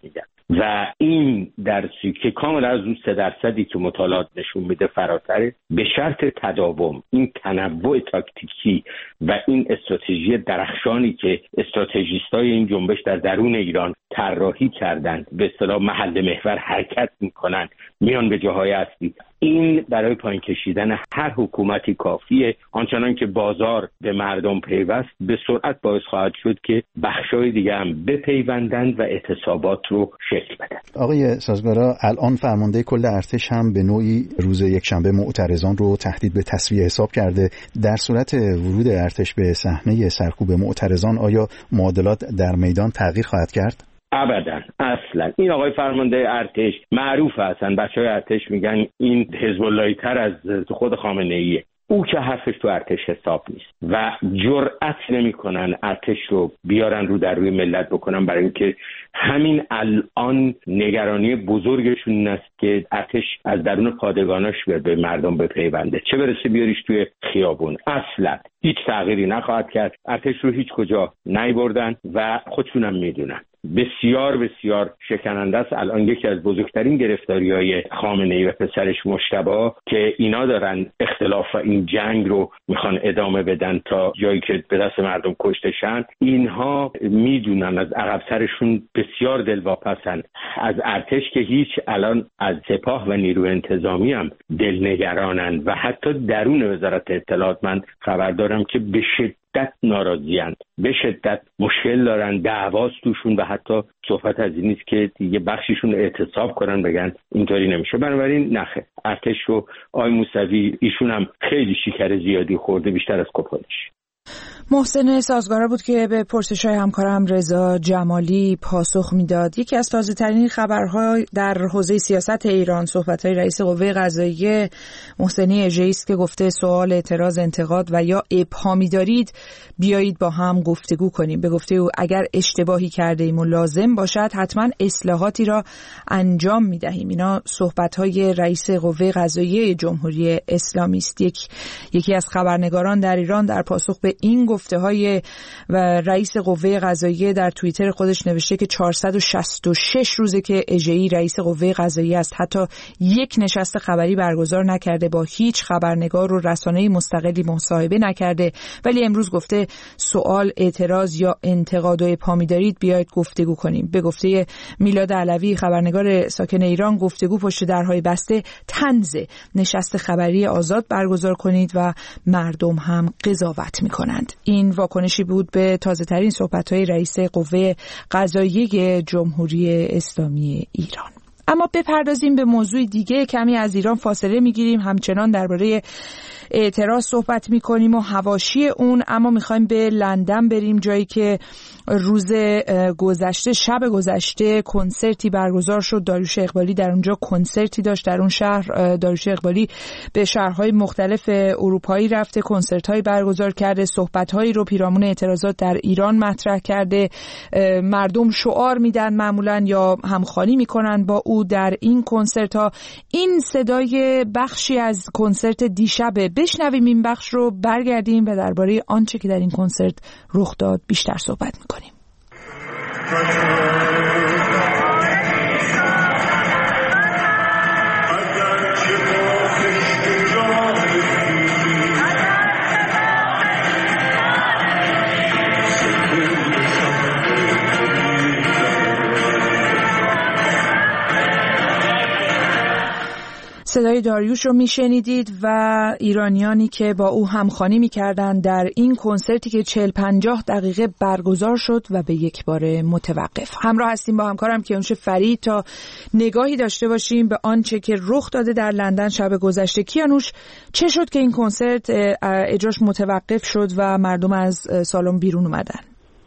و این درسی که کاملا از اون سه درصدی که مطالعات نشون میده فراتره، به شرط تداوم این تنوع تاکتیکی و این استراتژی درخشانی که استراتژیستای این جنبش در درون ایران طراحی کردند، به اصطلاح محل محور حرکت میکنن، میان به جاهای اصلی، این برای پایین کشیدن هر حکومتی کافیه. آنچنان که بازار به مردم پیوست به سرعت باعث خواهد شد که بخشای دیگه هم بپیوندند و اعتصابات رو شکل بدن. آقای سازگارا، الان فرمانده کل ارتش هم به نوعی روز یکشنبه معترضان رو تهدید به تسویه حساب کرده. در صورت ورود ارتش به صحنه سرکوب معترضان آیا معادلات در میدان تغییر خواهد کرد؟ ابداً، اصلا. این آقای فرمانده ارتش معروف هستن، بچهای ارتش میگن این حزب اللهی تر از خود خامنه ایه. او که حرفش تو ارتش حساب نیست و جرأت نمیکنن ارتش رو بیارن رو در روی ملت بکنن، برای اینکه همین الان نگرانی بزرگشون این است که ارتش از درون پادگاناش بیاد به مردم بپیونده، چه برسه بیاریش توی خیابون. اصلا هیچ تغییری نخواهد کرد. ارتش رو هیچ کجا نیبردن و خودشون هم میدونن. بسیار بسیار شکننده است. الان یکی از بزرگترین گرفتاری‌های خامنه‌ای و پسرش مجتبی که اینا دارن اختلاف و این جنگ رو میخوان ادامه بدن تا جایی که به دست مردم کشته شن، اینها میدونن از عقب سرشون بسیار دلواپسن. از ارتش که هیچ، الان از سپاه و نیروی انتظامی هم دلنگرانن و حتی درون وزارت اطلاعات من خبر دارم که به شدت ناراضی‌اند، به شدت مشکل دارن، دعواست توشون و حتی صحبت از این نیست که دیگه بخشیشون اعتصاب کنن بگن اینطوری نمیشه. بنابراین نخه، ارتش رو آی موسوی ایشون هم خیلی شکر زیادی خورده، بیشتر از کپونش. محسن سازگارا بود که به پرسش‌های همکارم رضا جمالی پاسخ میداد. یکی از تازه‌ترین خبرها در حوزه سیاست ایران صحبت‌های رئیس قوه قضاییه محسنی اژه‌ای است که گفته سوال، اعتراض، انتقاد و یا ابهامی دارید بیایید با هم گفتگو کنیم. به گفته او اگر اشتباهی کرده ایم و لازم باشد حتما اصلاحاتی را انجام می‌دهیم. اینا صحبت‌های رئیس قوه قضاییه جمهوری اسلامی است. یک یکی از خبرنگاران در ایران در پاسخ به این گفته های و رئیس قوه قضاییه در توییتر خودش نوشته که چهارصد و شصت و شش روزه که اژه‌ای رئیس قوه قضاییه است، حتی یک نشست خبری برگزار نکرده، با هیچ خبرنگار و رسانه‌ای مستقلی مصاحبه نکرده، ولی امروز گفته سوال، اعتراض یا انتقاد و ابهامی دارید بیایید گفتگو کنیم. به گفته میلاد علوی خبرنگار ساکن ایران، گفتگو پشت درهای بسته طنز، نشست خبری آزاد برگزار کنید و مردم هم قضاوت می‌کنند. این واکنشی بود به تازه‌ترین صحبت‌های رئیس قوه قضاییه جمهوری اسلامی ایران. اما بپردازیم به موضوع دیگه. کمی از ایران فاصله میگیریم، همچنان درباره اعتراض صحبت میکنیم و حواشی اون، اما میخوایم به لندن بریم، جایی که روز گذشته، شب گذشته کنسرتی برگزار شد. داریوش اقبالی در اونجا کنسرتی داشت. در اون شهر داریوش اقبالی به شهرهای مختلف اروپایی رفته، کنسرت‌هایی برگزار کرده، صحبت‌هایی رو پیرامون اعتراضات در ایران مطرح کرده. مردم شعار میدن معمولاً یا همخوانی میکنن با او در این کنسرت‌ها. این صدای بخشی از کنسرت دیشبه. بشنویم این بخش رو، برگردیم و درباره آنچه که در این کنسرت رخ داد بیشتر صحبت می‌کنیم. صدای داریوش رو میشنیدید و ایرانیانی که با او همخوانی میکردن در این کنسرتی که چهل پنجاه دقیقه برگزار شد و به یک باره متوقف. همراه هستیم با همکارم کیانوش فرید تا نگاهی داشته باشیم به آنچه که رخ داده در لندن شب گذشته. کیانوش، چه شد که این کنسرت اجراش متوقف شد و مردم از سالن بیرون اومدن؟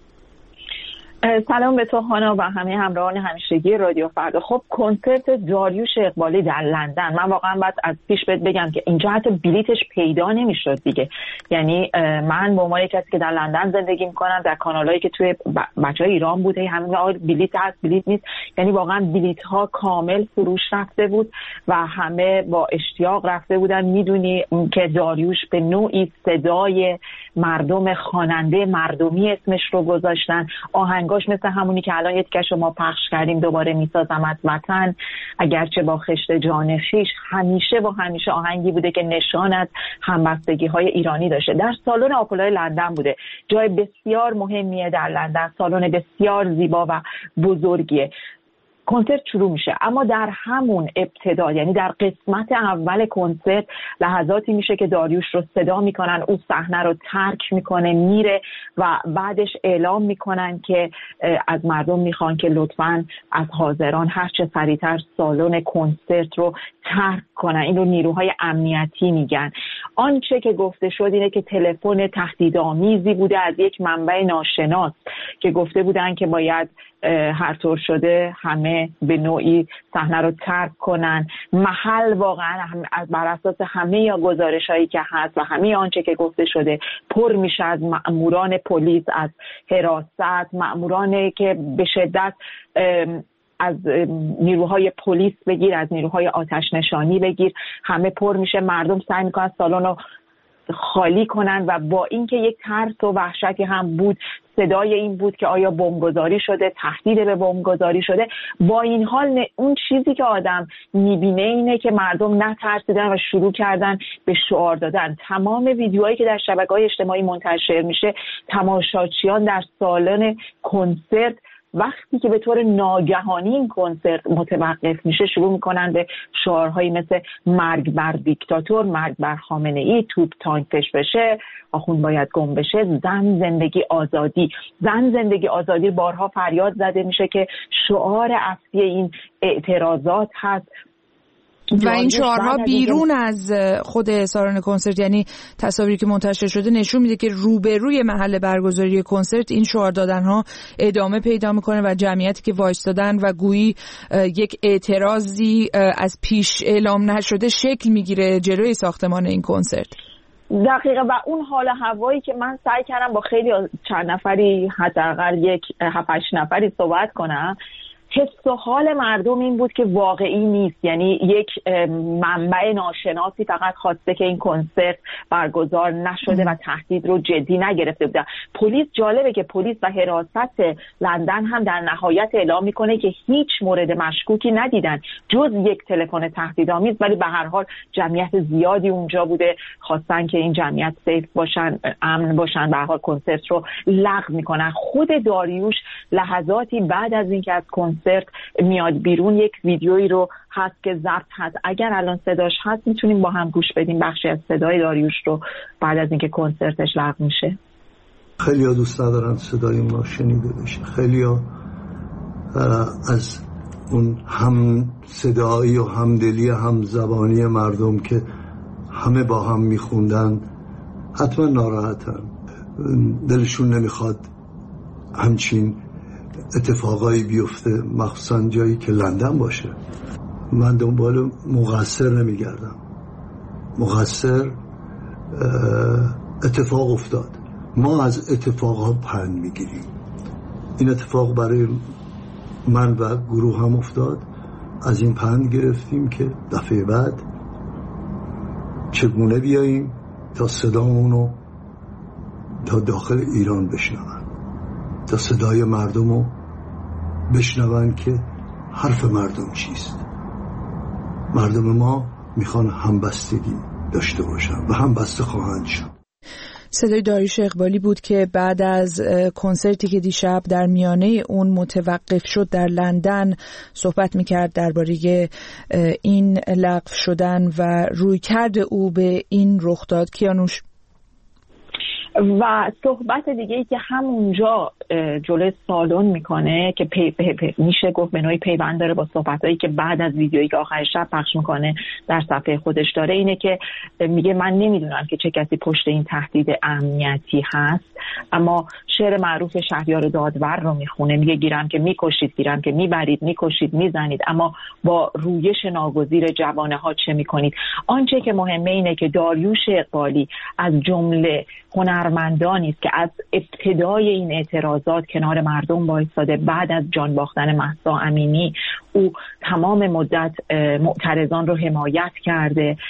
سلام به تو هانا و همه همراهان همیشگی رادیو فردا. خب کنسرت داریوش اقبالی در لندن، من واقعا باید از پیش بهت بگم که اینجا حتی بلیتش پیدا نمیشد دیگه. یعنی من با عنوان کسی که در لندن زندگی میکنم، در کانالایی که توی بچهای ایران بوده همین آقا بلیت هست بلیت نیست، یعنی واقعا بلیت ها کامل فروش رفته بود و همه با اشتیاق رفته بودن. میدونی که داریوش به نوعی صدای مردم، خواننده مردمی اسمش رو گذاشتن. آهنگاش مثل همونی که الان یک کش ما پخش کردیم، دوباره میسازم از وطن، اگرچه با خشت جان خویش، همیشه و همیشه آهنگی بوده که نشان از همبستگی های ایرانی داشته. در سالن آپولای لندن بوده، جای بسیار مهمیه در لندن، سالن بسیار زیبا و بزرگیه. کنسرت شروع میشه، اما در همون ابتدا، یعنی در قسمت اول کنسرت، لحظاتی میشه که داریوش رو صدا میکنن، او صحنه رو ترک میکنه میره و بعدش اعلام میکنن که از مردم میخوان که لطفاً از حاضران هر چه سریعتر سالن کنسرت رو ترک کنن. این رو نیروهای امنیتی میگن. آنچه که گفته شد اینه که تلفن تهدیدآمیزی بوده از یک منبع ناشناس که گفته بودن که باید هر طور شده همه به نوعی صحنه رو ترک کنن. محل واقعا از بر اساس همه یا گزارش هایی که هست و همه آنچه که گفته شده پر میشه از مأموران پلیس، از حراست، مأمورانی که به شدت از نیروهای پلیس بگیر، از نیروهای آتش نشانی بگیر، همه پر میشه. مردم سعی میکنن سالن رو خالی کنن و با اینکه یک ترس و وحشتی هم بود، صدای این بود که آیا بمبگذاری شده، تهدید به بمبگذاری شده. با این حال اون چیزی که آدم میبینه اینه که مردم نترسیدن و شروع کردن به شعار دادن. تمام ویدیوهایی که در شبکه‌های اجتماعی منتشر میشه، تماشاچیان در سالن کنسرت وقتی که به طور ناگهانی این کنسرت متوقف میشه شروع میکنن به شعارهایی مثل مرگ بر دیکتاتور، مرگ بر خامنه ای، توپ تانکش بشه، آخوند باید گم بشه، زن زندگی آزادی. زن زندگی آزادی بارها فریاد زده میشه که شعار اصلی این اعتراضات هست. و این شعارها بیرون از خود سالن کنسرت، یعنی تصاویری که منتشر شده نشون میده که روبروی محل برگزاری کنسرت این شعار دادنها ادامه پیدا میکنه و جمعیتی که وایستادن و گویی یک اعتراضی از پیش اعلام نشده شکل میگیره جلوی ساختمان این کنسرت. دقیقه. و اون حال هوایی که من سعی کردم با خیلی چند نفری، حداقل یک هفت هشت نفری صحبت کنم، حس و حال مردم این بود که واقعی نیست. یعنی یک منبع ناشناسی فقط خواسته که این کنسرت برگزار نشده و تهدید رو جدی نگرفته بودن. پلیس، جالبه که پلیس و حراست لندن هم در نهایت اعلام میکنه که هیچ مورد مشکوکی ندیدن جز یک تلفن تهدیدآمیز، ولی به هر حال جمعیت زیادی اونجا بوده، خواستن که این جمعیت سیف باشن، امن باشن، به هر حال کنسرت رو لغو میکنن. خود داریوش لحظاتی بعد از اینکه از کنسرت میاد بیرون یک ویدیویی رو هست که ضبط هست، اگر الان صداش هست میتونیم با هم گوش بدیم بخشی از صدای داریوش رو بعد از اینکه کنسرتش لغو میشه. خیلی ها دوست ندارن صدای ما شنیده بشه، خیلی ها از اون هم صدایی و همدلی هم زبانی مردم که همه با هم میخوندن حتما ناراحتن، دلشون نمیخواد همچین اتفاقایی بیفته، مخصوصا جایی که لندن باشه. من دنبال مقصر نمیگردم، مقصر اتفاق افتاد، ما از اتفاقها پند میگیریم. این اتفاق برای من و گروه هم افتاد، از این پند گرفتیم که دفعه بعد چگونه بیاییم تا صدامونو تا داخل ایران بشنون، تا صدای مردمو بشنون که حرف مردم چیست. مردم ما میخوان همبستگی داشته باشن و همبسته خواهند شد. صدای داریوش اقبالی بود که بعد از کنسرتی که دیشب در میانه اون متوقف شد در لندن صحبت میکرد درباره این لغو شدن و رویکرد او به این رخ داد. کیانوش؟ و صحبت دیگه ای که همونجا جلوی سالن میکنه که پی پی پی میشه گفت به نوعی پیوند داره با صحبتایی که بعد از ویدیویی که آخر شب پخش میکنه در صفحه خودش داره، اینه که میگه من نمیدونم که چه کسی پشت این تهدید امنیتی هست، اما شعر معروف شهریار دادور رو میخونه، میگه گیرم که میکشید، گیرم که میبرید، میکشید، میزنید، اما با رویش ناگزیر جوانه ها چه میکنید. آنچه که مهمه اینه که داریوش اقبالی از جمله هنرمندانی است که از ابتدای این اعتراضات کنار مردم وایساده. بعد از جان باختن مهسا امینی او تمام مدت معترضان رو حمایت کرده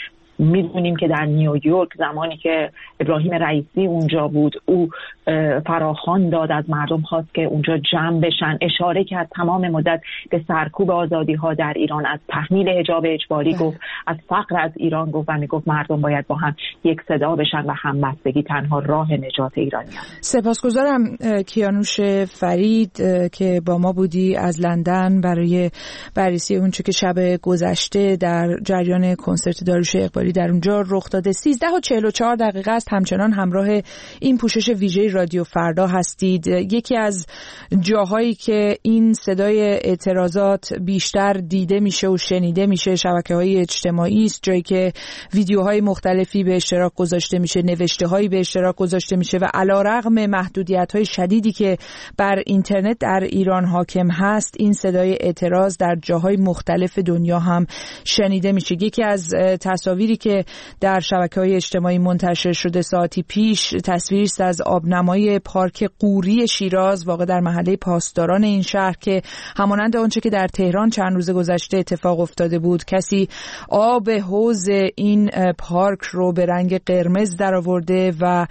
میدونیم که در نیویورک زمانی که ابراهیم رئیسی اونجا بود، او فراخوان داد، از مردم خواست که اونجا جمع بشن، اشاره کرد تمام مدت به سرکوب آزادی ها در ایران، از تحمیل حجاب اجباری گفت، از فقر از ایران گفت و میگفت مردم باید با هم یک صدا بشن و همبستگی تنها راه نجات ایرانیان. سپاسگزارم کیانوش فرید که با ما بودی از لندن برای بررسی اونچه که شب گذشته در جریان کنسرت داریوش اقبالی در اونجا رخ داده. سیزده و چهل و چهار دقیقه است. همچنان همراه این پوشش ویژه رادیو فردا هستید. یکی از جاهایی که این صدای اعتراضات بیشتر دیده میشه و شنیده میشه شبکه‌های اجتماعی است، جایی که ویدیوهای مختلفی به اشتراک گذاشته میشه، نوشته‌هایی به اشتراک گذاشته میشه و علیرغم محدودیت‌های شدیدی که بر اینترنت در ایران حاکم هست، این صدای اعتراض در جاهای مختلف دنیا هم شنیده میشه. یکی از تصاویری که در شبکه‌های اجتماعی منتشر شده ساعتی پیش تصویری است از آبنمای پارک قوری شیراز واقع در محله پاسداران این شهر که همانند آنچه که در تهران چند روز گذشته اتفاق افتاده بود، کسی آب حوض این پارک رو به رنگ قرمز درآورده و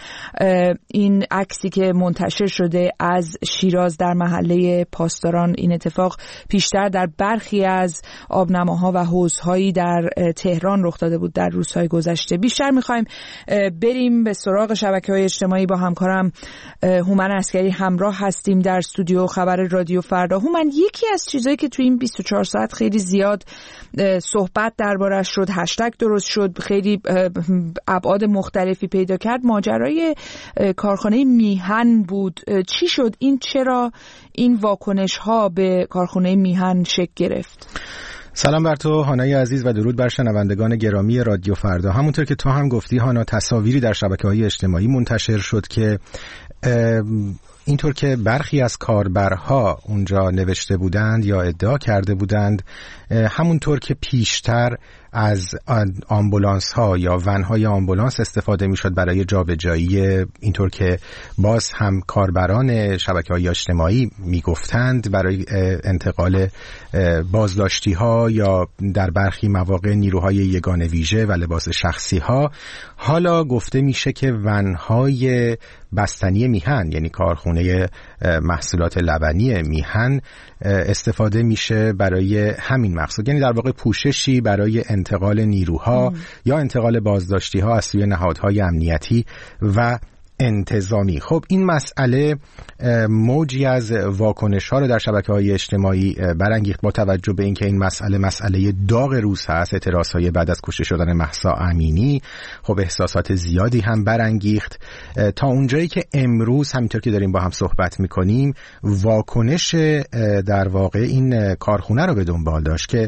این عکسی که منتشر شده از شیراز در محله پاسداران، این اتفاق پیشتر در برخی از آبنماها و حوضهایی در تهران رخ داده بود در روزهای گذشته. بیشتر می‌خوایم بریم به سراغ شبکه‌های اجتماعی. با همکارم هومن عسکری همراه هستیم در استودیو خبر رادیو فردا. هومن، یکی از چیزایی که تو این بیست و چهار ساعت خیلی زیاد صحبت دربارش شد، هشتگ درست شد، خیلی ابعاد مختلفی پیدا کرد، ماجرای کارخانه میهن بود. چی شد این؟ چرا این واکنش ها به کارخانه میهن شکل گرفت؟ سلام بر تو هانای عزیز و درود بر شنوندگان گرامی رادیو فردا. همونطور که تو هم گفتی هانا، تصاویری در شبکه‌های اجتماعی منتشر شد که اینطور که برخی از کاربرها اونجا نوشته بودند یا ادعا کرده بودند، همونطور که پیشتر از آمبولانس ها یا ون های آمبولانس استفاده می شد برای جابجایی، اینطور که باز هم کاربران شبکه‌های اجتماعی می گفتند برای انتقال بازداشتی ها یا در برخی مواقع نیروهای یگان ویژه و لباس شخصی ها، حالا گفته میشه که ون های بستنی میهن، یعنی کارخونه محصولات لبنی میهن، استفاده میشه برای همین مقصد، یعنی در واقع پوششی برای انتقال نیروها ام. یا انتقال بازداشتی ها از سوی نهادهای امنیتی و انتظامی. خب این مسئله موجی از واکنش ها رو در شبکه‌های اجتماعی برانگیخت، با توجه به اینکه این مسئله مسئله داغ روز هست، اعتراض های بعد از کشته شدن مهسا امینی، خب احساسات زیادی هم برانگیخت، تا اونجایی که امروز همینطور که داریم با هم صحبت میکنیم واکنش در واقع این کارخونه رو به دنبال داشت که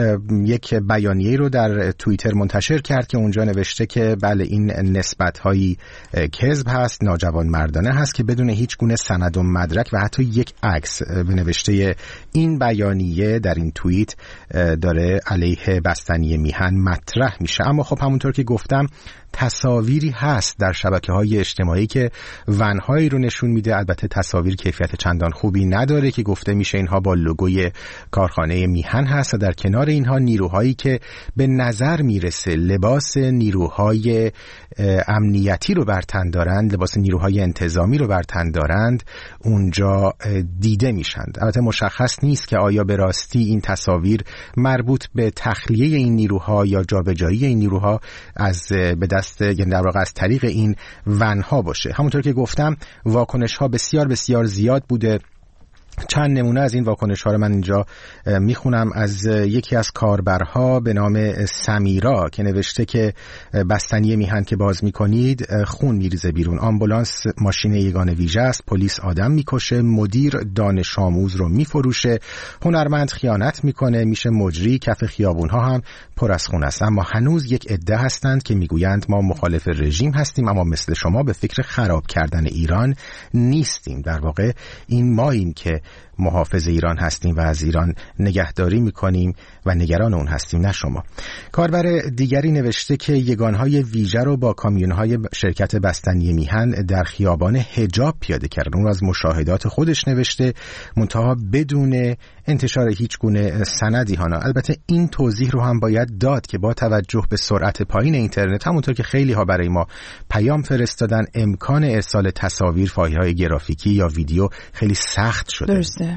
یک بیانیه رو در توییتر منتشر کرد که اونجا نوشته که بله این نسبت‌هایی کذب هست، ناجوان مردانه هست که بدون هیچ گونه سند و مدرک و حتی یک عکس به نوشته این بیانیه در این توییت داره علیه بستنی میهن مطرح میشه. اما خب همونطور که گفتم تصاویری هست در شبکه‌های اجتماعی که ونهایی رو نشون میده، البته تصاویر کیفیت چندان خوبی نداره، که گفته میشه اینها با لوگوی کارخانه میهن هست و در کنار اینها نیروهایی که به نظر میرسه لباس نیروهای امنیتی رو بر تن دارند، لباس نیروهای انتظامی رو بر تن دارند، اونجا دیده میشند. البته مشخص نیست که آیا به راستی این تصاویر مربوط به تخلیه این نیروها یا جابجایی این نیروها از به دست، یعنی در واقع از طریق این ونها باشه. همونطور که گفتم واکنش ها بسیار بسیار زیاد بوده. چند نمونه از این واکنش ها رو من اینجا میخونم از یکی از کاربرها به نام سمیرا که نوشته که بستنی میهن که باز میکنید خون میریزه بیرون، آمبولانس ماشین یگان ویژه است، پلیس آدم میکشه، مدیر دانش آموز رو میفروشه، هنرمند خیانت میکنه، میشه مجری، کف خیابون ها هم پر از خون است. اما هنوز یک عده هستند که میگویند ما مخالف رژیم هستیم اما مثل شما به فکر خراب کردن ایران نیستیم. در واقع این ماییم که محافظ ایران هستیم و از ایران نگهداری میکنیم و نگران اون هستیم، نه شما. کاربر دیگری نوشته که یگانهای ویژه رو با کامیونهای شرکت بستنی میهن در خیابان حجاب پیاده کردن. اون از مشاهدات خودش نوشته، منتها بدون انتشار هیچ گونه سندی ها. البته این توضیح رو هم باید داد که با توجه به سرعت پایین اینترنت، همونطور که خیلی ها برای ما پیام فرستادن، امکان ارسال تصاویر، فایل‌های گرافیکی یا ویدیو خیلی سخت شده. درسته.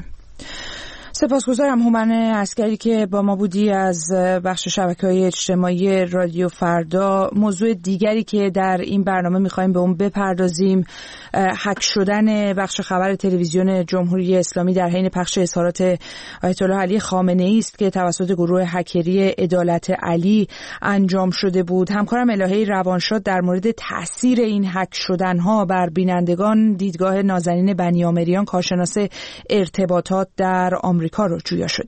سپاسگزارم هومن عسکری که با ما بودی از بخش شبکه‌های اجتماعی رادیو فردا. موضوع دیگری که در این برنامه می‌خوایم به اون بپردازیم هک شدن بخش خبر تلویزیون جمهوری اسلامی در حین پخش اظهارات آیت الله علی خامنه‌ای است که توسط گروه هکری عدالت علی انجام شده بود. همکارم الهی روانشاد در مورد تاثیر این هک شدن‌ها بر بینندگان دیدگاه نازنین بنیامریان، کارشناس ارتباطات در آمریکا رو جویا شده.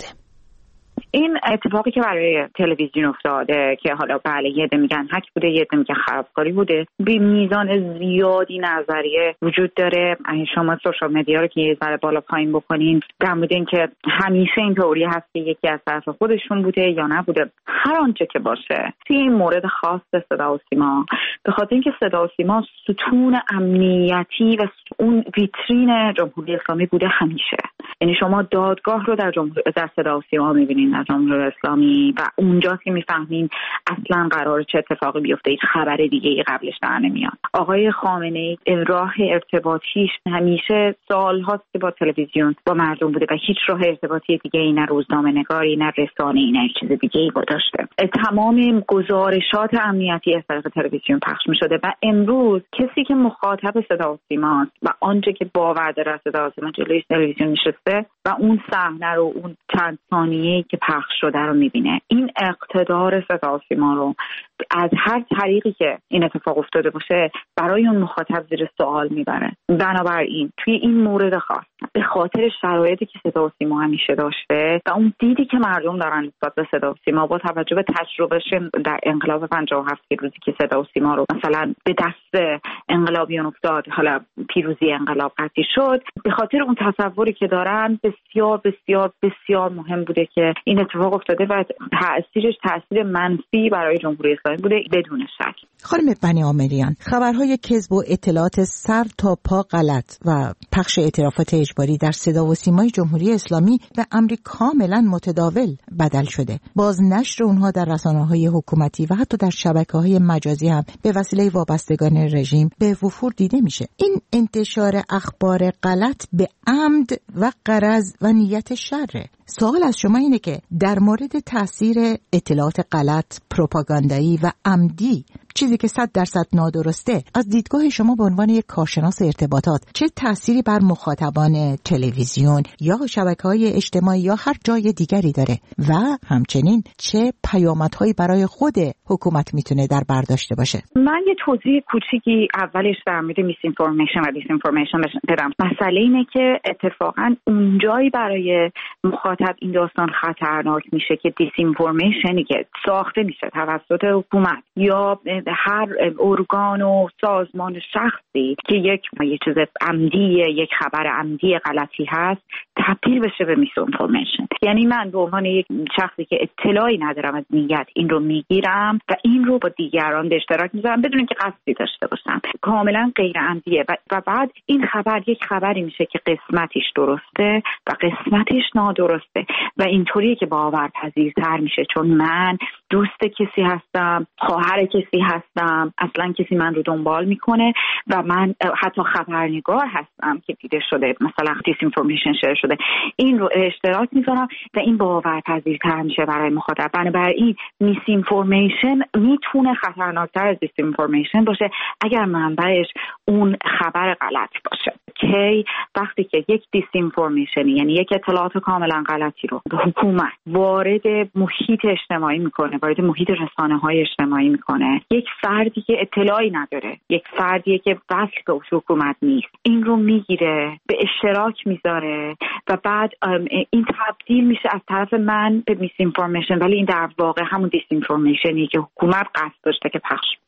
این اتفاقی که برای تلویزیون افتاده که حالا بله یه عده میگن هک بوده، یه عده میگن خرابکاری بوده، به میزان زیادی نظریه وجود داره. شما سوشال مدیا رو که یه ذره بالا پایین بکنین در مورد اینکه همیشه این تئوری هست که یکی از طرف خودشون بوده یا نبوده. هر آنچه که باشه توی این مورد خاص صدا و سیما، به خاطر اینکه صدا و سیما ستون امنیتی و اون ویترین جمهوری اسلامی بوده همیشه. یعنی شما دادگاه رو در جمهور در صدا و سیما می‌بینید در جمهوری اسلامی و اونجا که می‌فهمین اصلا قرار چه اتفاقی بیفته، هیچ خبر دیگه‌ای قبلش در نمیاد. آقای خامنه‌ای راه ارتباطیش همیشه سال‌هاست که با تلویزیون با مردم بوده و هیچ راه ارتباطی دیگه‌ای، نه روزنامه‌نگاری، نه رسانه‌ای، نه چیز دیگه‌ای داشته. تمام گزارشات امنیتی از طریق تلویزیون پخش می‌شده و امروز کسی که مخاطب صدا و سیماست و آنچه که باور داره از صدا و سیما جلوی تلویزیون نشسته و اون صحنه رو، اون چند ثانیه‌ای که پخش شده رو می‌بینه، این اقتدار صدا و سیما رو از هر طریقی که این اتفاق افتاده باشه برای اون مخاطب زیر سوال میبره. بنابراین توی این مورد خاص به خاطر شرایطی که صدا و سیما همیشه داشته و اون دیدی که مردم دارن نسبت به صدا و سیما با توجه به تجربهش در انقلاب پنجاه و هفت روزی که صدا و سیما رو مثلا به دست انقلابیون افتاد، حالا پیروزی انقلاب قطعی شد، به خاطر اون تصوری که دارن بسیار بسیار بسیار مهم بوده که این اتفاق افتاده و تأثیرش تأثیر منفی برای جمهوری اسلامی بوده بدون شک. خانم بنیامریان، خبرهای کذب و اطلاعات سر تا پا غلط و پخش اعترافات اجباری در صدا و سیمای جمهوری اسلامی به امری کاملا متداول بدل شده. بازنشر اونها در رسانه‌های حکومتی و حتی در شبکه‌های مجازی هم به وسیله وابستگان رژیم به وفور دیده میشه. این انتشار اخبار غلط به عمد و غرض و نیت شره. سوال از شما اینه که در مورد تاثیر اطلاعات غلط، پروپاگاندایی و عمدی، چیزی که صد درصد نادرسته، از دیدگاه شما به عنوان یک کارشناس ارتباطات چه تأثیری بر مخاطبان تلویزیون یا شبکه‌های اجتماعی یا هر جای دیگری داره و همچنین چه پیامدهایی برای خود حکومت میتونه در بر داشته باشه؟ من یه توضیح کوچیکی اولش در مورد میس اینفورمیشن و دیس اینفورمیشن بدم. مسئله اینه که اتفاقا اونجایی برای مخاطب این داستان خطرناک میشه که دیس اینفورمیشنی که ساخته میشه توسط حکومت یا هر ارگان و سازمان شخصی که یک یه چیز عمدی، یک خبر عمدی غلطی هست، تبدیل بشه به میس اینفورمیشن. یعنی من به عنوان یک شخصی که اطلاعی ندارم از نیت این رو میگیرم و این رو با دیگران به اشتراک میذارم بدون اینکه قصدی داشته باشم، کاملا غیر عمدیه و, و بعد این خبر یک خبری میشه که قسمتش درسته و قسمتش نادرسته و اینطوریه که باورپذیرتر میشه، چون من دوست کسی هستم، خواهر کسی هستم، اصلا کسی من رو دنبال میکنه و من حتی خبرنگار هستم که دیده شده مثلا دیس اینفورمیشن شیر شده، این رو اشتراک میذارم و این باورپذیرتر میشه برای مخاطب. بنابراین میس اینفورمیشن میتونه خطرناکتر از دیس اینفورمیشن باشه اگر منبعش اون خبر غلط باشه. که وقتی که یک دیس اینفورمیشن یعنی یک اطلاعات کاملا غلطی رو حکومت وارد محیط اجتماعی میکنه، وارد محیط رسانه‌های اجتماعی میکنه، یک فردی که اطلاعی نداره، یک فردی که وصل به حکومت نیست، این رو میگیره به اشتراک میذاره و بعد این تبدیل میشه از طرف من به میس اینفورمیشن، ولی این در واقع همون دیس اینفورمیشنی که حکومت قصد داشته که پخش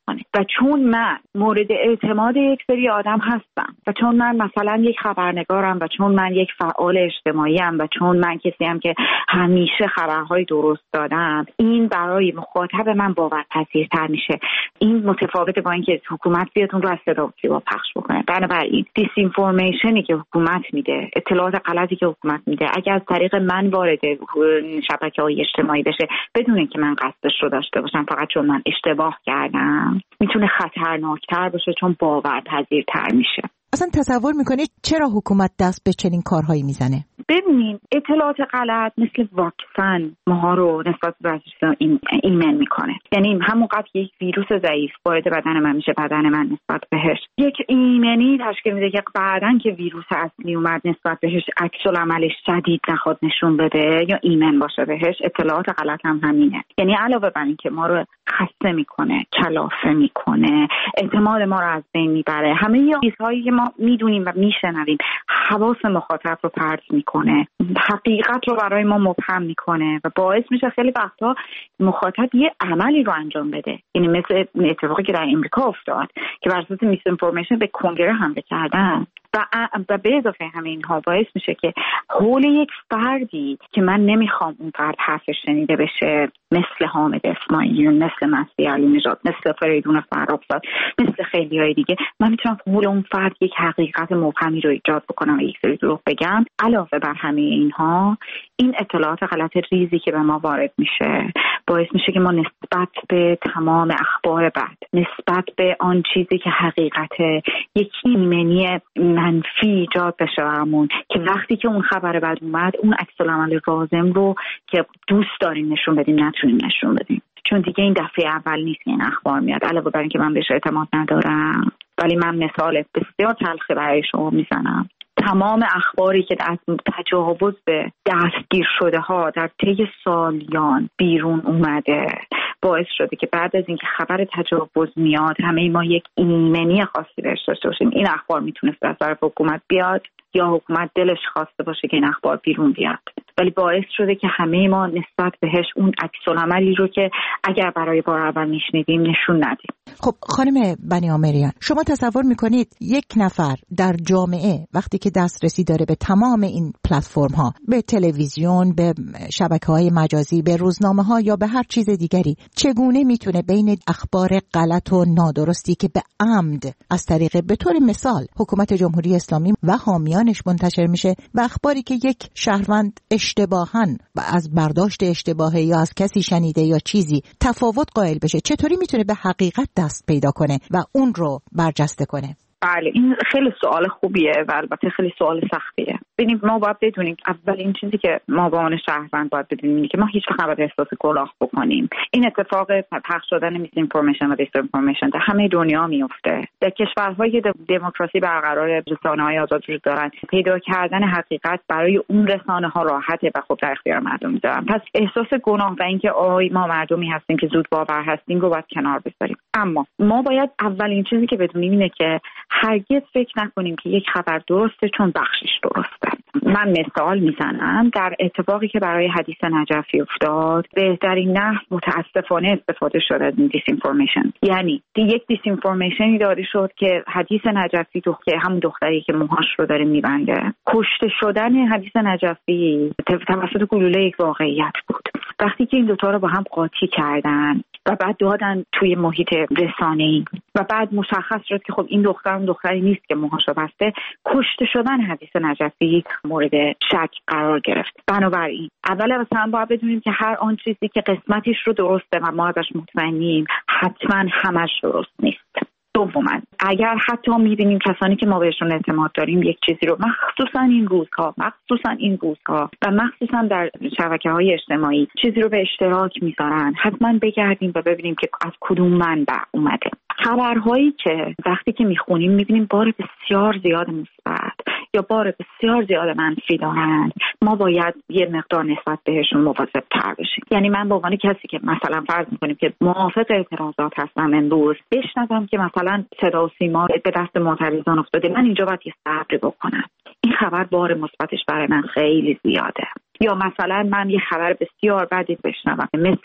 کنه. و چون من مورد اعتماد یک سری آدم هستم و چون من مثلا یک خبرنگارم و چون من یک فعال اجتماعی ام و چون من کسی ام که همیشه خبرهای درست دادم، این برای مخاطب من باورپذیرتر میشه. این متفاوته با اینکه حکومت بیاد اون رو از صدا و سیما پخش بکنه. بنابراین دیس اینفورمیشنی که حکومت میده، اطلاعات غلطی که حکومت میده، اگر از طریق من وارد شبکه‌های اجتماعی بشه بدون اینکه من قصدش رو داشته باشم، فقط چون من اشتباه کردم، میتونه خطرناکتر باشه چون باورپذیرتر میشه. اصلا تصور میکنید چرا حکومت دست به چنین کارهایی میزنه؟ ببینین اطلاعات غلط مثل واکسن ماها رو نسبت به این ایمن میکنه. یعنی همون قبل یک ویروس ضعیف وارد بدن من میشه، بدن من نسبت بهش یک ایمنی تشکیل میده که بعدن که ویروس اصلی اومد نسبت بهش عکس العملش شدید نخواد نشون بده یا ایمن باشه بهش. اطلاعات غلط هم همینه. یعنی علاوه بر این که ما رو خسته میکنه، کلافه میکنه، اعتماد ما رو از بین میبره، همه چیزهایی که ما میدونیم و میشنویم حواس مخاطب رو پرت میکنه، حقیقت رو برای ما مبهم میکنه و باعث میشه خیلی وقتا مخاطب یه عملی رو انجام بده. یعنی مثل اتفاقی که در امریکا افتاد که بر اساس میس اینفورمیشن به کنگره حمله کردن و و به اضافه همه اینها باعث میشه که حول یک فردی که من نمیخوام اون فرد حرفش شنیده بشه، مثل حامد اسماعیلیون، مثل مسیح علی نژاد، مثل فریدون فرخزاد، مثل خیلی های دیگه، من میتونم حول اون فرد یک حقیقت مبهمی رو ایجاد بکنم و یک سری دروغ بگم. علاوه بر همه اینها، این اطلاعات غلط ریزی که به ما وارد میشه باعث میشه که ما نسبت به تمام اخبار بد، نسبت به آن چیزی که حقیقته، یک ایمنی منفی ایجاد بشه برامون که وقتی که اون خبر بد اومد اون عکس العمل لازم رو که دوست داریم نشون بدیم نتونیم نشون بدیم، چون دیگه این دفعه اول نیست این اخبار میاد. علاوه بر اینکه من بهش اعتماد ندارم، ولی من مثال بسیار تلخی برای شما میزنم. تمام اخباری که از تجاوز به دستگیر شده ها در طی سالیان بیرون اومده باعث شده که بعد از اینکه خبر تجاوز میاد همه ما یک ایمنی خاصی بهش داشته باشیم. این اخبار میتونست از طرف حکومت بیاد یا حکومت دلش خواسته باشه که این اخبار بیرون بیاد، ولی باعث شده که همه ما نسبت بهش اون عکس العملی رو که اگر برای بار اول میشنیدیم نشون ندیم. خب خانم بنی آمریان، شما تصور میکنید یک نفر در جامعه وقتی که دسترسی داره به تمام این پلتفرم ها، به تلویزیون، به شبکه‌های مجازی، به روزنامه ها یا به هر چیز دیگری، چگونه میتونه بین اخبار غلط و نادرستی که به عمد از طریق به طور مثال حکومت جمهوری اسلامی و حامیانش منتشر میشه و اخباری که یک شهروند اشتباهاً و از برداشت اشتباهی یا از کسی شنیده یا چیزی تفاوت قائل بشه، چطوری میتونه به حقیقت دست پیدا کنه و اون رو برجسته کنه؟ بله، این خیلی سوال خوبیه و البته خیلی سوال سختیه. ببینید ما باید بدونیم اولین چیزی که ما به عنوان شهروند باید بدونیم اینه که ما هیچ وقت نباید احساس گناه بکنیم. این اتفاق پخش شدن میس اینفورمیشن و دیس اینفورمیشن در همه دنیا میفته. در کشورهایی که دموکراسی برقرار، رسانه‌های آزاد وجود دارن، پیدا کردن حقیقت برای اون رسانه‌ها راحته و خب در اختیار مردم میذارن. پس احساس گناه و اینکه آی ما مردمی هستیم که زود باور هستیم رو باید کنار بذاریم. اما ما باید اولین چیزی که بدونیم اینه که هرگز فکر نکنیم که یک خبر درسته چون بخشش درسته. من مثال میزنم در اتفاقی که برای حدیث نجفی افتاد، بهترین نحو متاسفانه استفاده شده از دیس اینفورمیشن. یعنی یک دیس اینفورمیشنی داده شد که حدیث نجفی تو که همون دختری که موهاش رو داره میبنده، کشته شدن حدیث نجفی توسط گلوله یک واقعیت بود. وقتی که این دوتا رو با هم قاطی کردن و بعد دادن توی محیط رسانه‌ای و بعد مشخص شد که خب این دختر اون دختری نیست که موهاشو بسته، کشته شدن حدیث نجفی مورد شک قرار گرفت. بنابراین اول مثلا باید بدونیم که هر آن چیزی که قسمتیش رو درسته و ما ازش مطمئنیم حتما همش درست نیست. دوما اگر حتی می‌بینیم کسانی که ما بهشون اعتماد داریم یک چیزی رو مخصوصا این روزها مخصوصا این روزها و مخصوصا در شبکه‌های اجتماعی چیزی رو به اشتراک میذارن، حتما بگردیم و ببینیم که از کدوم منبع اومده. خبرهایی که وقتی که میخونیم می‌بینیم بار بسیار زیاد مثبت یا بار بسیار زیاد منفی دارن، ما باید یه مقدار نسبت بهشون مواظب‌تر بشیم. یعنی من به عنوان کسی که مثلا فرض می‌کنیم که موافق اعتراضات هستم، امروز بشنوم که مثلا صدا و سیما به دست معترضان افتاده، من اینجا باید یه صبری بکنم. این خبر بار مثبتش برای من خیلی زیاده. یا مثلا من یه خبر بسیار بدی بشنوم مثل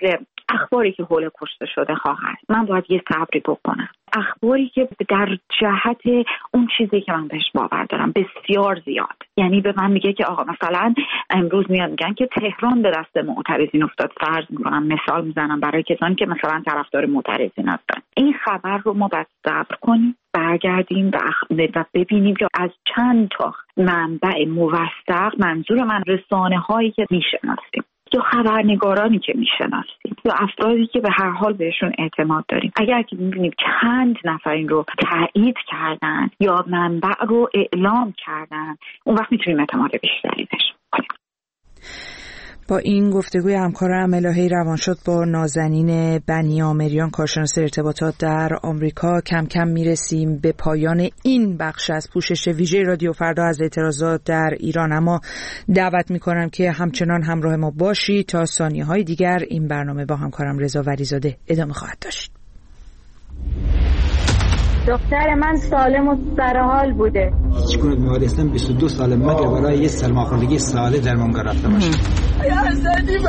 اخباری که حول کشته شده خواهد، من باید یه صبری بکنم. اخباری که در جهت اون چیزی که من بهش باور دارم بسیار زیاد، یعنی به من میگه که آقا مثلا امروز میاد میگن که تهران به دست معترضین افتاد، فرض میکنم مثال میزنم برای کسانی که مثلا طرفدار معترضین هستن، این خبر رو ما باید صبر کنیم، برگردیم و, اخ... و ببینیم که از چند تا منبع موثق، منظور من رسانه هایی که میشناسیم یا خبرنگارانی که میشناسیم یا افرادی که به هر حال بهشون اعتماد داریم، اگر که میبینیم چند نفر این رو تایید کردن یا منبع رو اعلام کردن، اون وقت میتونیم اعتماد بیشتری بهش کنیم. با این گفتگوی همکارم الهی روانشاد با نازنین بنیامریان، کارشناس ارتباطات در آمریکا، کم کم میرسیم به پایان این بخش از پوشش ویژه رادیو فردا از اعتراضات در ایران، اما دعوت میکنم که همچنان همراه ما باشی تا ثانیه های دیگر. این برنامه با همکارم رضا وریزاده ادامه خواهد داشت. دختر من سالم و سرحال بوده. هیچ گونه بیماری هستم بیست و دو سال مگر برای یه سرماخوردگی ساده درمان گرفته باشه.